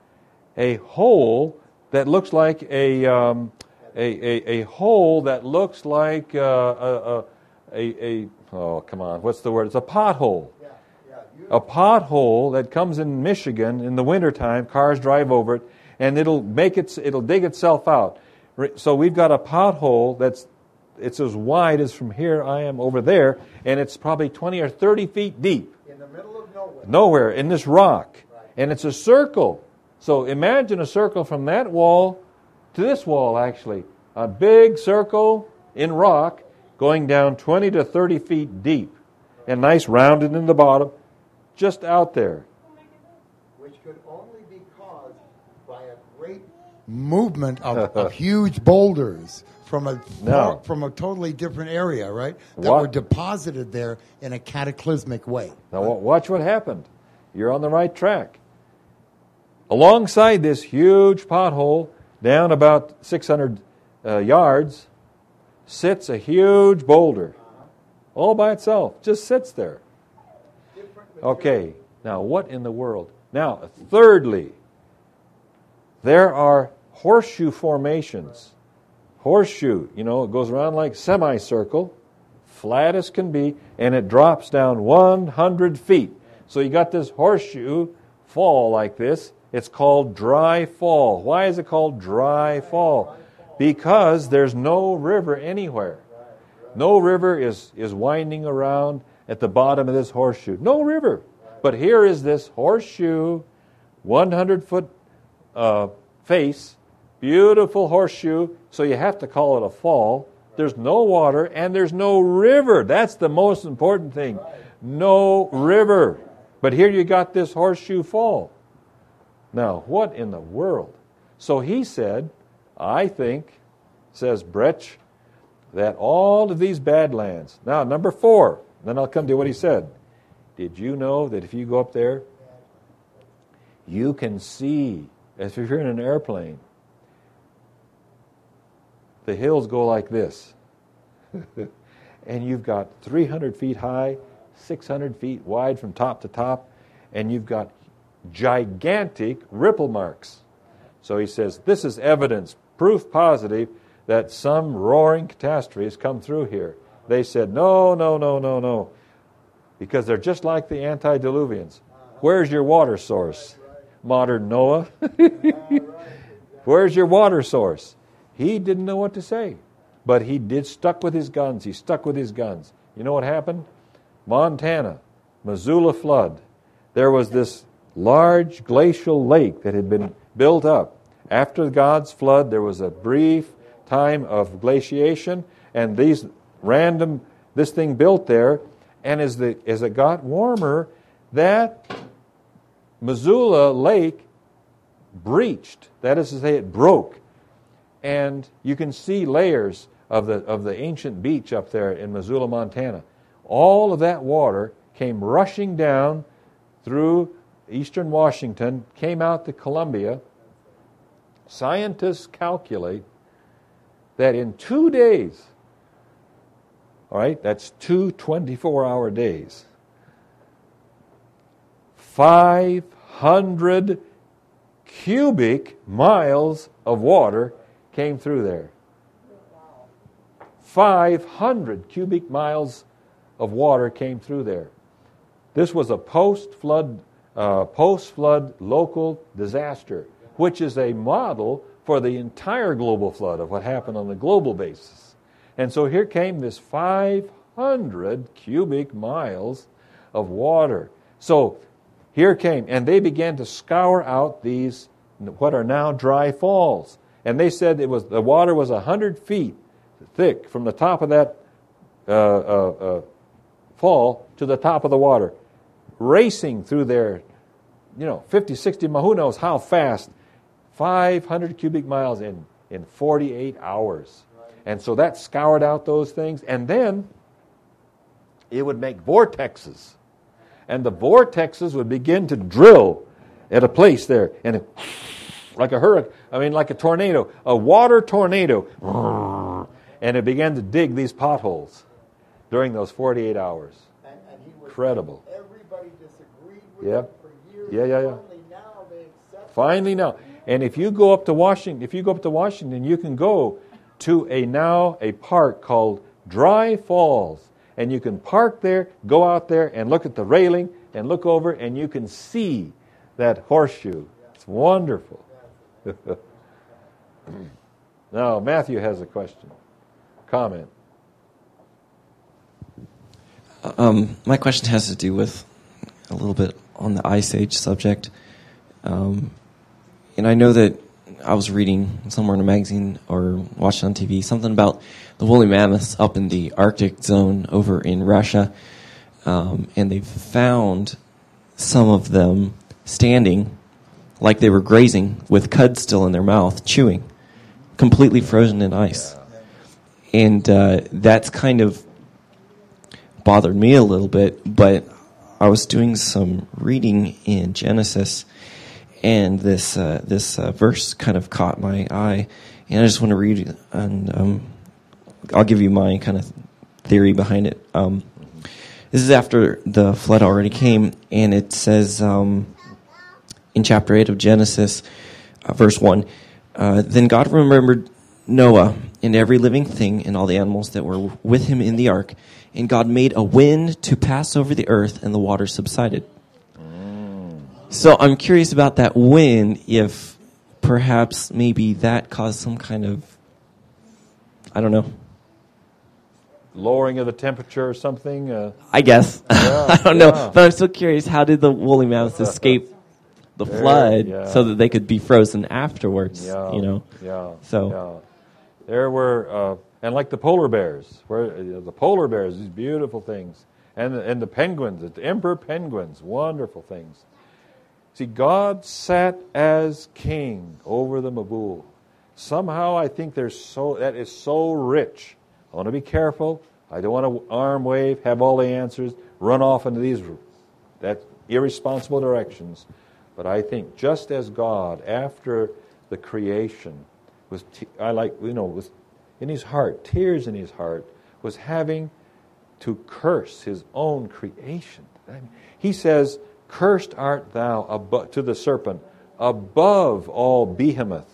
a hole that looks like a um, a, a, a hole that looks like uh, a, a, a, a oh, come on, what's the word? It's a pothole. A pothole that comes in Michigan in the wintertime, cars drive over it, and it'll make it, it'll dig itself out. So we've got a pothole that's, it's as wide as from here I am over there, and it's probably twenty or thirty feet deep. In the middle of nowhere. Nowhere, in this rock. Right. And it's a circle. So imagine a circle from that wall to this wall, actually. A big circle in rock going down twenty to thirty feet deep. And nice rounded in the bottom, just out there. Which could only be caused by a great movement of, of huge boulders from a No. from a totally different area, right? That What? were deposited there in a cataclysmic way. Now wa- watch what happened. You're on the right track. Alongside this huge pothole, down about six hundred uh, yards, sits a huge boulder. All by itself. Just sits there. Okay. Now what in the world? Now, thirdly, there are horseshoe formations. Horseshoe, you know, it goes around like semicircle, flat as can be, and it drops down one hundred feet. So you got this horseshoe fall like this. It's called dry fall. Why is it called dry fall? Because there's no river anywhere. No river is, is winding around at the bottom of this horseshoe. No river. But here is this horseshoe, one hundred foot uh, face, beautiful horseshoe, so you have to call it a fall. There's no water and there's no river. That's the most important thing. No river. But here you got this horseshoe fall. Now, what in the world? So he said, I think, says Brecht, that all of these badlands. Now, number four, then I'll come to what he said. Did you know that if you go up there, you can see, as if you're in an airplane, the hills go like this. And you've got three hundred feet high, six hundred feet wide from top to top, and you've got gigantic ripple marks. So he says, this is evidence, proof positive, that some roaring catastrophe has come through here. They said, no, no, no, no, no, because they're just like the antediluvians. Where's your water source, modern Noah? Where's your water source? He didn't know what to say, but he did stuck with his guns. He stuck with his guns. You know what happened? Montana, Missoula flood. There was this large glacial lake that had been built up. After God's flood, there was a brief time of glaciation, and these random, this thing built there, and as the as it got warmer, that Missoula lake breached. That is to say, it broke. And you can see layers of the of the ancient beach up there in Missoula, Montana. All of that water came rushing down through eastern Washington, came out to Columbia. Scientists calculate that in two days, all right, that's two twenty-four hour days, five hundred cubic miles of water came through there. five hundred cubic miles of water came through there. This was a post-flood, uh, post-flood local disaster, which is a model for the entire global flood of what happened on the global basis. And so here came this five hundred cubic miles of water. So here came, and they began to scour out these, what are now dry falls. And they said it was the water was one hundred feet thick from the top of that uh, uh, uh, fall to the top of the water, racing through there, you know, fifty, sixty, who knows how fast, five hundred cubic miles in, in forty-eight hours. And so that scoured out those things, and then it would make vortexes. And the vortexes would begin to drill at a place there, and it, like a hurricane, I mean like a tornado, a water tornado, and it began to dig these potholes during those forty-eight hours. And, and he was, Incredible. Everybody disagreed with Yep. him for years. Yeah, yeah, yeah. Finally now they accept Finally now. And if you go up to Washington, if you go up to Washington, you can go to a now a park called Dry Falls. and you can park there, go out there and look at the railing and look over, and you can see that horseshoe. It's wonderful. Now, Matthew has a question, comment. Um, my question has to do with a little bit on the Ice Age subject. Um, and I know that I was reading somewhere in a magazine or watching on T V something about the woolly mammoths up in the Arctic zone over in Russia. Um, and they found some of them standing like they were grazing with cud still in their mouth, chewing, completely frozen in ice. And uh, that's kind of bothered me a little bit, but I was doing some reading in Genesis, and this uh, this uh, verse kind of caught my eye, and I just want to read it, and um, I'll give you my kind of theory behind it. Um, this is after the flood already came, and it says um, in chapter eight of Genesis, uh, verse one, uh, then God remembered Noah and every living thing and all the animals that were with him in the ark, and God made a wind to pass over the earth, and the water subsided. Mm. So I'm curious about that wind, if perhaps maybe that caused some kind of, I don't know. Lowering of the temperature or something? Uh, I guess. Yeah, I don't yeah. know. But I'm still curious, how did the woolly mammoths escape the There, flood yeah. so that they could be frozen afterwards? Yeah, you know? yeah. So. Yeah. There were, uh, and like the polar bears, where uh, the polar bears, these beautiful things, and the, and the penguins, the emperor penguins, wonderful things. See, God sat as king over the Mabul. Somehow, I think there's so that is so rich. I want to be careful. I don't want to arm wave, have all the answers, run off into these that irresponsible directions. But I think just as God, after the creation, was t- I like you know was in his heart, tears in his heart, was having to curse his own creation. I mean, he says, "Cursed art thou abo- to the serpent above all behemoth."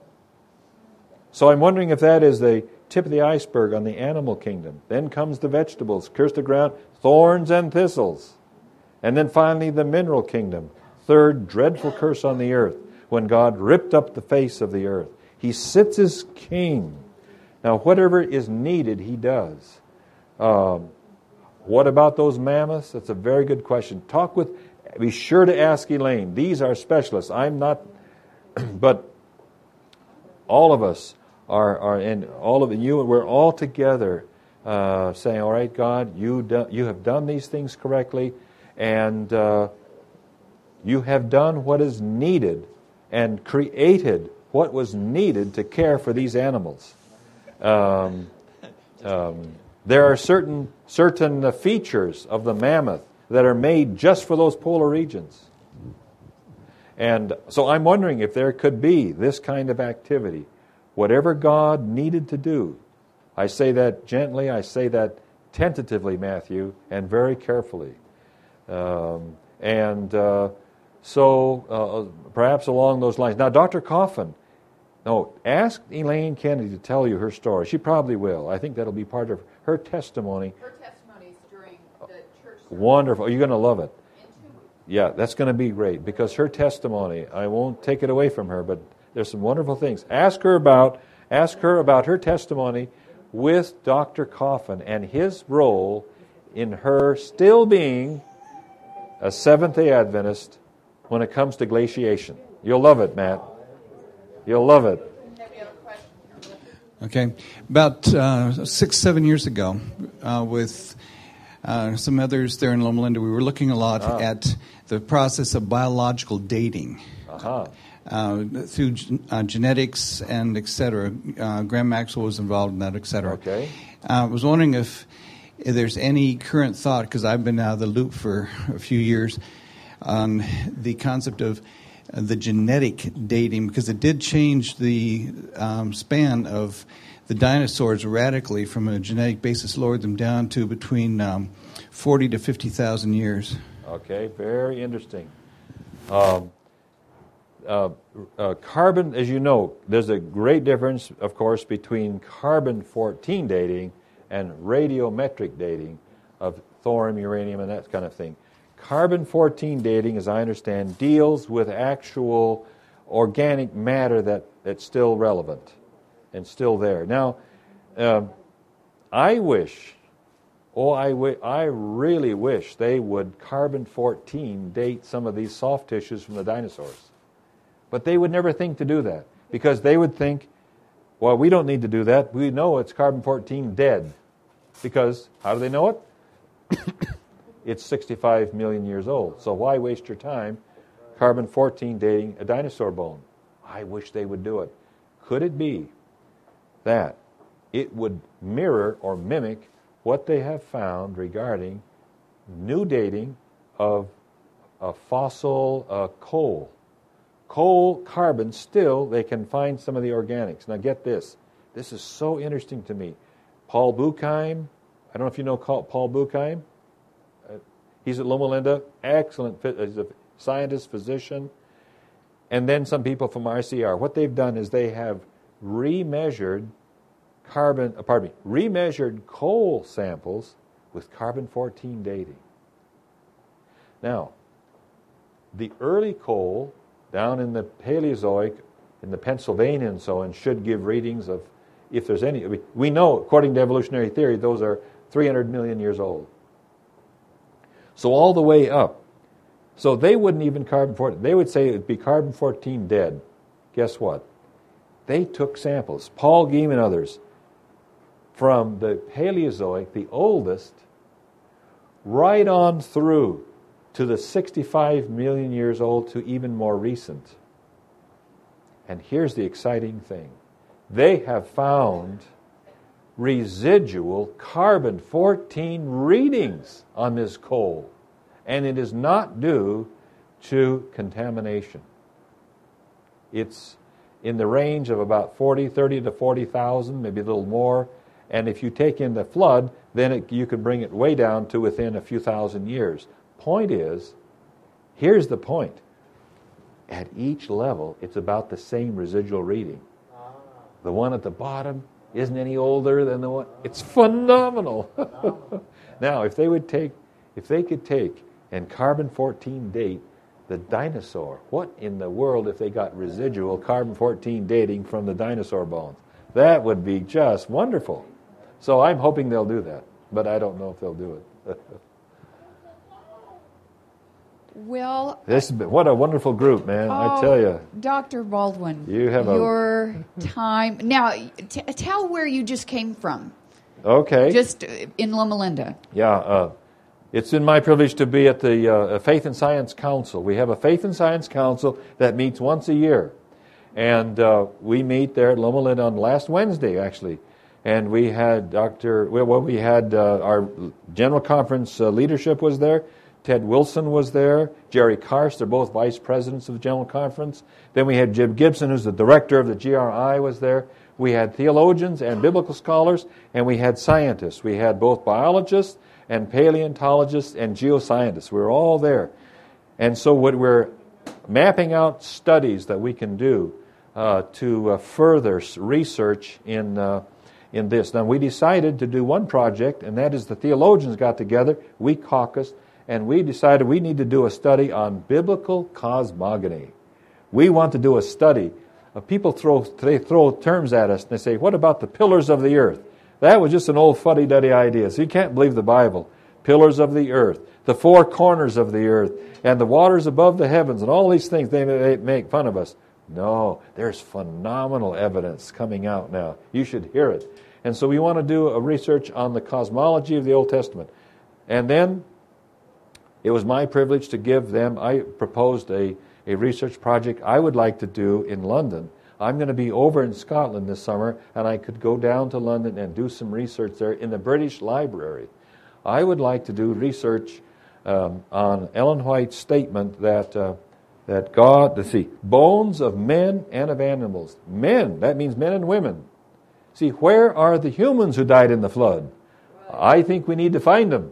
So I'm wondering if that is the tip of the iceberg on the animal kingdom. Then comes the vegetables, curse the ground, thorns and thistles. And then finally the mineral kingdom. Third dreadful curse on the earth, when God ripped up the face of the earth. He sits as king. Now whatever is needed, he does. Um, what about those mammoths? That's a very good question. Talk with, be sure to ask Elaine. These are specialists. I'm not, but all of us are, are and all of you, we're all together uh, saying, all right, God, you do, you have done these things correctly, and uh, you have done what is needed and created what was needed to care for these animals. Um, um, there are certain certain uh, features of the mammoth that are made just for those polar regions. And so I'm wondering if there could be this kind of activity. Whatever God needed to do, I say that gently, I say that tentatively, Matthew, and very carefully. Um, and uh, so uh, perhaps along those lines. Now, Doctor Coffin, no, ask Elaine Kennedy to tell you her story. She probably will. I think that'll be part of her testimony. Her testimonies during the church service. Wonderful. You're going to love it. Yeah, that's going to be great, because her testimony, I won't take it away from her, but there's some wonderful things. Ask her about ask her about her testimony with Doctor Coffin and his role in her still being a Seventh-day Adventist when it comes to glaciation. You'll love it, Matt. You'll love it. Okay. About uh, six, seven years ago, uh, with uh, some others there in Loma Linda, we were looking a lot ah. at the process of biological dating. Uh-huh. Uh, through uh, genetics and et cetera. Uh, Graham Maxwell was involved in that, et cetera. Okay. Uh, I was wondering if, if there's any current thought, because I've been out of the loop for a few years, on the concept of uh, the genetic dating, because it did change the um, span of the dinosaurs radically from a genetic basis, lowered them down to between um, forty to fifty thousand years. Okay, very interesting. Um, Uh, uh, carbon, as you know, there's a great difference, of course, between carbon fourteen dating and radiometric dating. of thorium, uranium, and that kind of thing. Carbon fourteen dating, as I understand, deals with actual organic matter that, that's still relevant and still there. Now, um, I wish, oh, I, w- I really wish they would carbon fourteen date some of these soft tissues from the dinosaurs. But they would never think to do that, because they would think, well, we don't need to do that. We know it's carbon fourteen dead. Because, how do they know it? It's sixty-five million years old. So why waste your time carbon fourteen dating a dinosaur bone? I wish they would do it. Could it be that it would mirror or mimic what they have found regarding new dating of a fossil uh, coal? Coal, carbon, still they can find some of the organics. Now get this. This is so interesting to me. Paul Buchheim, I don't know if you know Paul Buchheim. Uh, he's at Loma Linda, excellent, he's a scientist, physician. And then some people from R C R. What they've done is they have remeasured carbon, uh, pardon me, remeasured coal samples with carbon fourteen dating. Now, the early coal down in the Paleozoic, in the Pennsylvania and so on, should give readings of, if there's any, we know, according to evolutionary theory, those are three hundred million years old. So all the way up. So they wouldn't even carbon fourteen. They would say it would be carbon fourteen dead. Guess what? They took samples, Paul Geim and others, from the Paleozoic, the oldest, right on through to the sixty-five million years old to even more recent. And here's the exciting thing. They have found residual carbon fourteen readings on this coal. And it is not due to contamination. It's in the range of about forty, thirty to forty thousand, maybe a little more. And if you take in the flood, then it, you could bring it way down to within a few thousand years. Point is, here's the point. At each level, it's about the same residual reading. The one at the bottom isn't any older than the one. It's phenomenal. Now, if they would take, if they could take and carbon fourteen date the dinosaur, what in the world if they got residual carbon fourteen dating from the dinosaur bones? That would be just wonderful. So I'm hoping they'll do that, but I don't know if they'll do it. Well, this what a wonderful group, man! Oh, I tell you, Doctor Baldwin, you have your a... time now. T- tell where you just came from. Okay, just in Loma Linda. Yeah, uh, it's in my privilege to be at the uh, Faith and Science Council. We have a Faith and Science Council that meets once a year, and uh, we meet there at Loma Linda on last Wednesday, actually. And we had Doctor Well, we had uh, our General Conference uh, leadership was there. Ted Wilson was there. Jerry Karst, they're both vice presidents of the General Conference. Then we had Jim Gibson, who's the director of the G R I, was there. We had theologians and biblical scholars, and we had scientists. We had both biologists and paleontologists and geoscientists. We were all there. And so what we're mapping out studies that we can do uh, to uh, further research in uh, in this. Now, we decided to do one project, and that is the theologians got together, we caucused, and we decided we need to do a study on biblical cosmogony. We want to do a study. Uh, people throw they throw terms at us, and they say, what about the pillars of the earth? That was just an old fuddy-duddy idea. So you can't believe the Bible. Pillars of the earth, the four corners of the earth, and the waters above the heavens, and all these things, they, they make fun of us. No, there's phenomenal evidence coming out now. You should hear it. And so we want to do a research on the cosmology of the Old Testament. And then it was my privilege to give them, I proposed a, a research project I would like to do in London. I'm going to be over in Scotland this summer, and I could go down to London and do some research there in the British Library. I would like to do research um, on Ellen White's statement that uh, that God, let's see, bones of men and of animals. Men, that means men and women. See, where are the humans who died in the flood? I think we need to find them.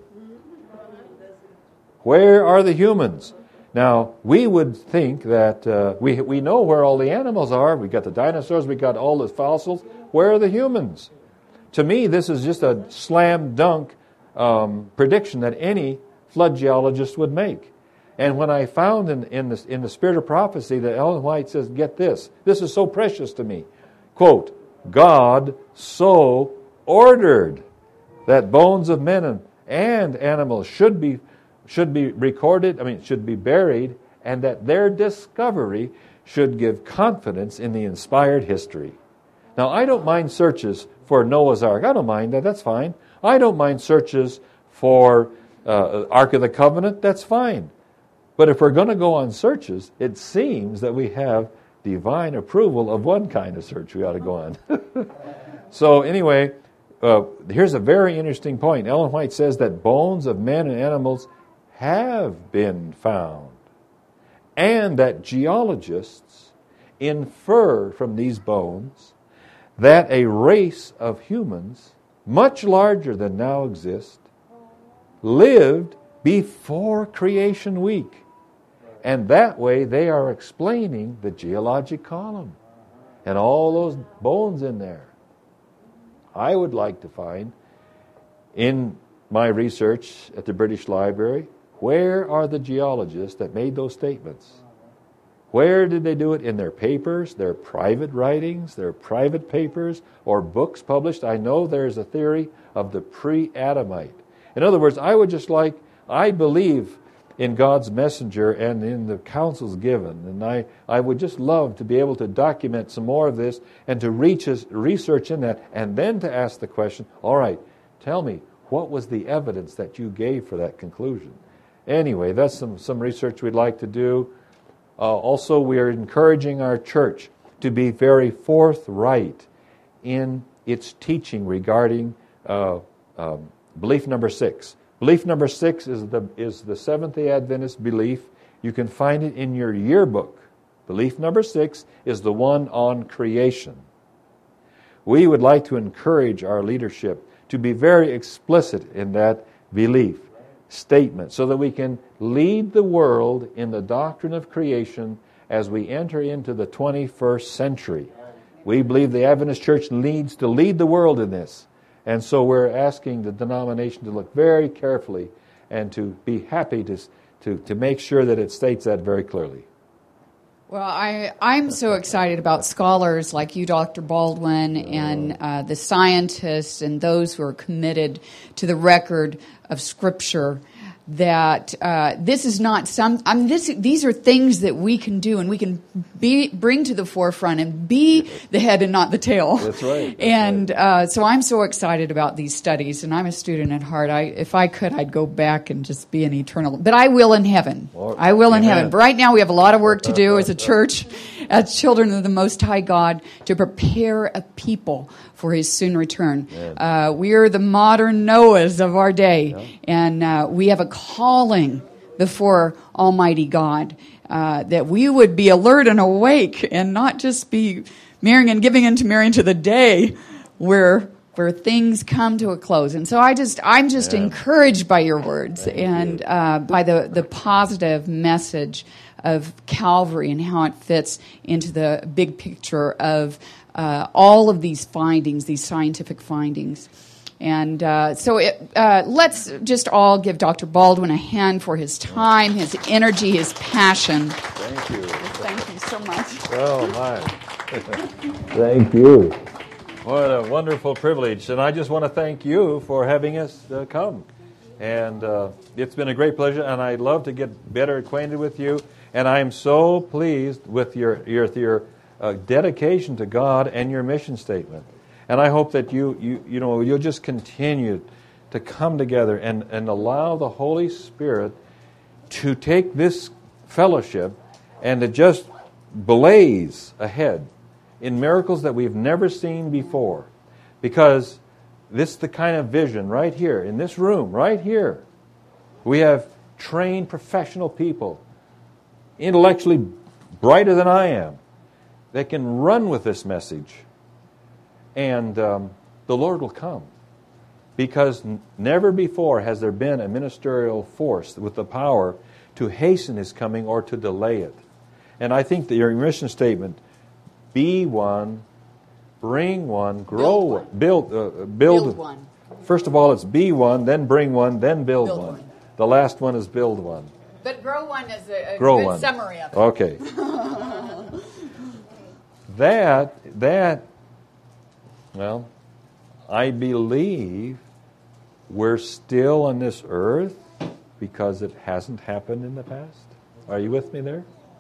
Where are the humans? Now, we would think that uh, we we know where all the animals are. We got the dinosaurs, we got all the fossils. Where are the humans? To me, this is just a slam dunk um, prediction that any flood geologist would make. And when I found in, in, the, in the Spirit of Prophecy that Ellen White says, get this, this is so precious to me, quote, God so ordered that bones of men and, and animals should be should be recorded, I mean, should be buried, and that their discovery should give confidence in the inspired history. Now, I don't mind searches for Noah's Ark. I don't mind that. That's fine. I don't mind searches for uh, Ark of the Covenant. That's fine. But if we're going to go on searches, it seems that we have divine approval of one kind of search we ought to go on. So anyway, uh, here's a very interesting point. Ellen White says that bones of men and animals have been found, and that geologists infer from these bones that a race of humans, much larger than now exist, lived before creation week. And that way they are explaining the geologic column and all those bones in there. I would like to find in my research at the British Library, where are the geologists that made those statements? Where did they do it? In their papers, their private writings, their private papers, or books published? I know there's a theory of the pre-Adamite. In other words, I would just like, I believe in God's messenger and in the counsels given, and I, I would just love to be able to document some more of this and to reach us, research in that, and then to ask the question, all right, tell me, what was the evidence that you gave for that conclusion? Anyway, that's some, some research we'd like to do. Uh, also, we are encouraging our church to be very forthright in its teaching regarding uh, um, belief number six. Belief number six is the is the Seventh-day Adventist belief. You can find it in your yearbook. Belief number six is the one on creation. We would like to encourage our leadership to be very explicit in that belief statement so that we can lead the world in the doctrine of creation as we enter into the twenty-first century. We believe the Adventist Church needs to lead the world in this. And so we're asking the denomination to look very carefully and to be happy to, to, to make sure that it states that very clearly. Well, I, I'm so excited about scholars like you, Doctor Baldwin, and uh, the scientists and those who are committed to the record of Scripture, that uh, this is not some, I mean, this, these are things that we can do and we can be, bring to the forefront and be the head and not the tail. That's right. That's and right. Uh, so I'm so excited about these studies, and I'm a student at heart. I, if I could, I'd go back and just be an eternal, but I will in heaven. Or, I will in amen. heaven. But right now we have a lot of work to do as a church, as children of the Most High God, to prepare a people for His soon return. Uh, we are the modern Noahs of our day, yeah. and uh, we have a calling before Almighty God, uh, that we would be alert and awake and not just be marrying and giving into marrying to the day where where things come to a close. And so I just I'm just yeah. encouraged by your words Thank and you. Uh, by the, the positive message of Calvary and how it fits into the big picture of uh, all of these findings, these scientific findings. And uh, so it, uh, let's just all give Doctor Baldwin a hand for his time, his energy, his passion. Thank you. Thank you so much. Oh, my. Thank you. What a wonderful privilege. And I just want to thank you for having us uh, come. And uh, it's been a great pleasure, and I'd love to get better acquainted with you. And I'm so pleased with your, your, your uh, dedication to God and your mission statement. And I hope that you, you, you know, you'll just continue to come together and, and allow the Holy Spirit to take this fellowship and to just blaze ahead in miracles that we've never seen before. Because this is the kind of vision right here, in this room, right here. We have trained professional people, intellectually brighter than I am, that can run with this message. And um, the Lord will come. Because n- never before has there been a ministerial force with the power to hasten His coming or to delay it. And I think that your mission statement, be one, bring one, grow build one. Build, uh, build, Build one. First of all, it's be one, then bring one, then build, Build one. one. The last one is build one. But grow one is a, a Grow good one. summary of it. Okay. that, that, well, I believe we're still on this earth because it hasn't happened in the past. Are you with me there?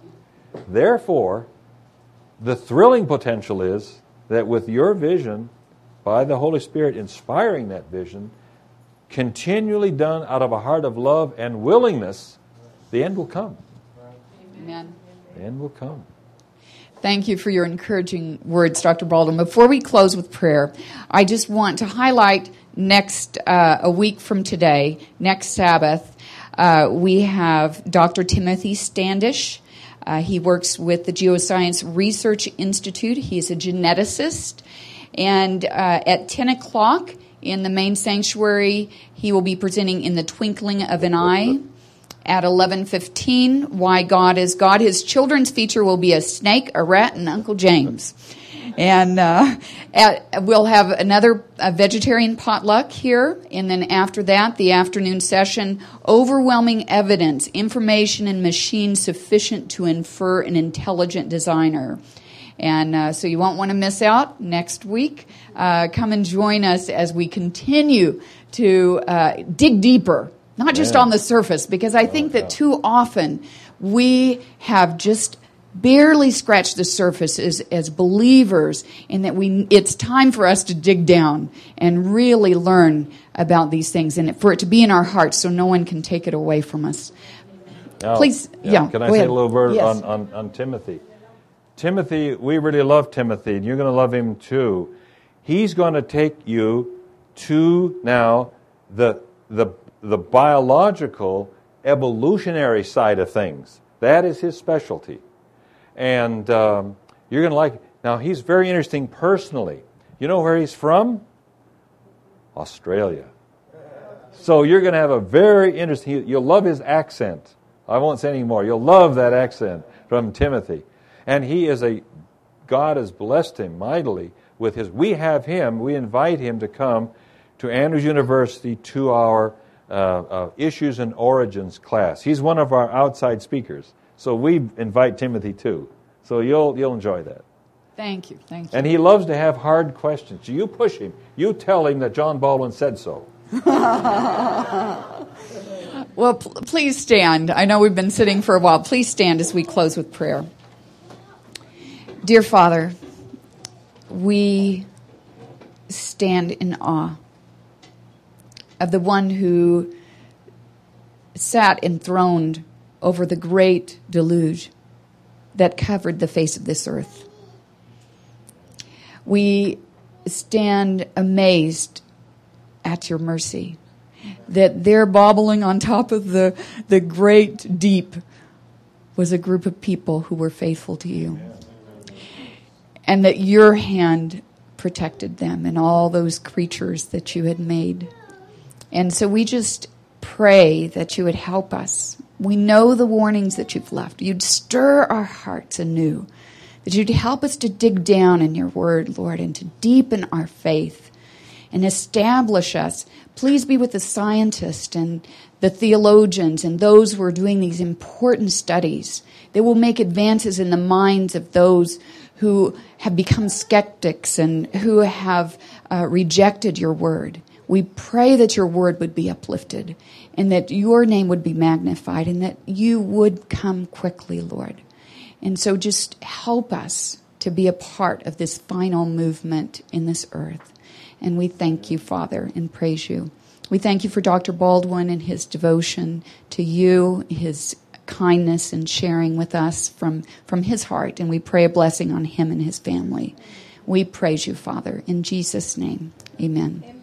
Therefore, the thrilling potential is that with your vision, by the Holy Spirit inspiring that vision, continually done out of a heart of love and willingness, the end will come. Amen. The end will come. Thank you for your encouraging words, Doctor Baldwin. Before we close with prayer, I just want to highlight next, uh, a week from today, next Sabbath, uh, we have Doctor Timothy Standish. Uh, he works with the Geoscience Research Institute. He's a geneticist. And uh, at ten o'clock in the main sanctuary, he will be presenting In the Twinkling of an Eye. At eleven fifteen, Why God is God. His children's feature will be a snake, a rat, and Uncle James. And uh, at, we'll have another a vegetarian potluck here. And then after that, the afternoon session, Overwhelming Evidence, Information and Machine Sufficient to Infer an Intelligent Designer. And uh, so you won't want to miss out next week. Uh, come and join us as we continue to uh, dig deeper, not just Yeah. on the surface, because I think that too often we have just barely scratched the surface as, as believers, and that we it's time for us to dig down and really learn about these things, and for it to be in our hearts so no one can take it away from us. Now, Please, yeah, Can I go say ahead. a little word Yes. on, on, on Timothy? Timothy, we really love Timothy, and you're going to love him too. He's going to take you to now the the the biological, evolutionary side of things. That is his specialty. And um, you're going to like it. Now, he's very interesting personally. You know where he's from? Australia. So you're going to have a very interesting, you'll love his accent. I won't say any more. You'll love that accent from Timothy. And he is a, God has blessed him mightily with his, we have him, we invite him to come to Andrews University to our uh, uh, Issues and Origins class. He's one of our outside speakers. So we invite Timothy too. So you'll you'll enjoy that. Thank you, thank you. And he loves to have hard questions. You push him. You tell him that John Baldwin said so. Well, pl- please stand. I know we've been sitting for a while. Please stand as we close with prayer. Dear Father, we stand in awe of the one who sat enthroned over the great deluge that covered the face of this earth. We stand amazed at your mercy, that there bobbling on top of the, the great deep was a group of people who were faithful to you. And that your hand protected them and all those creatures that you had made. And so we just pray that you would help us. We know the warnings that you've left. You'd stir our hearts anew. That you'd help us to dig down in your word, Lord, and to deepen our faith and establish us. Please be with the scientists and the theologians and those who are doing these important studies. They will make advances in the minds of those who have become skeptics and who have uh, rejected your word. We pray that your word would be uplifted and that your name would be magnified and that you would come quickly, Lord. And so just help us to be a part of this final movement in this earth. And we thank you, Father, and praise you. We thank you for Doctor Baldwin and his devotion to you, his kindness and sharing with us from, from his heart. And we pray a blessing on him and his family. We praise you, Father, in Jesus' name. Amen.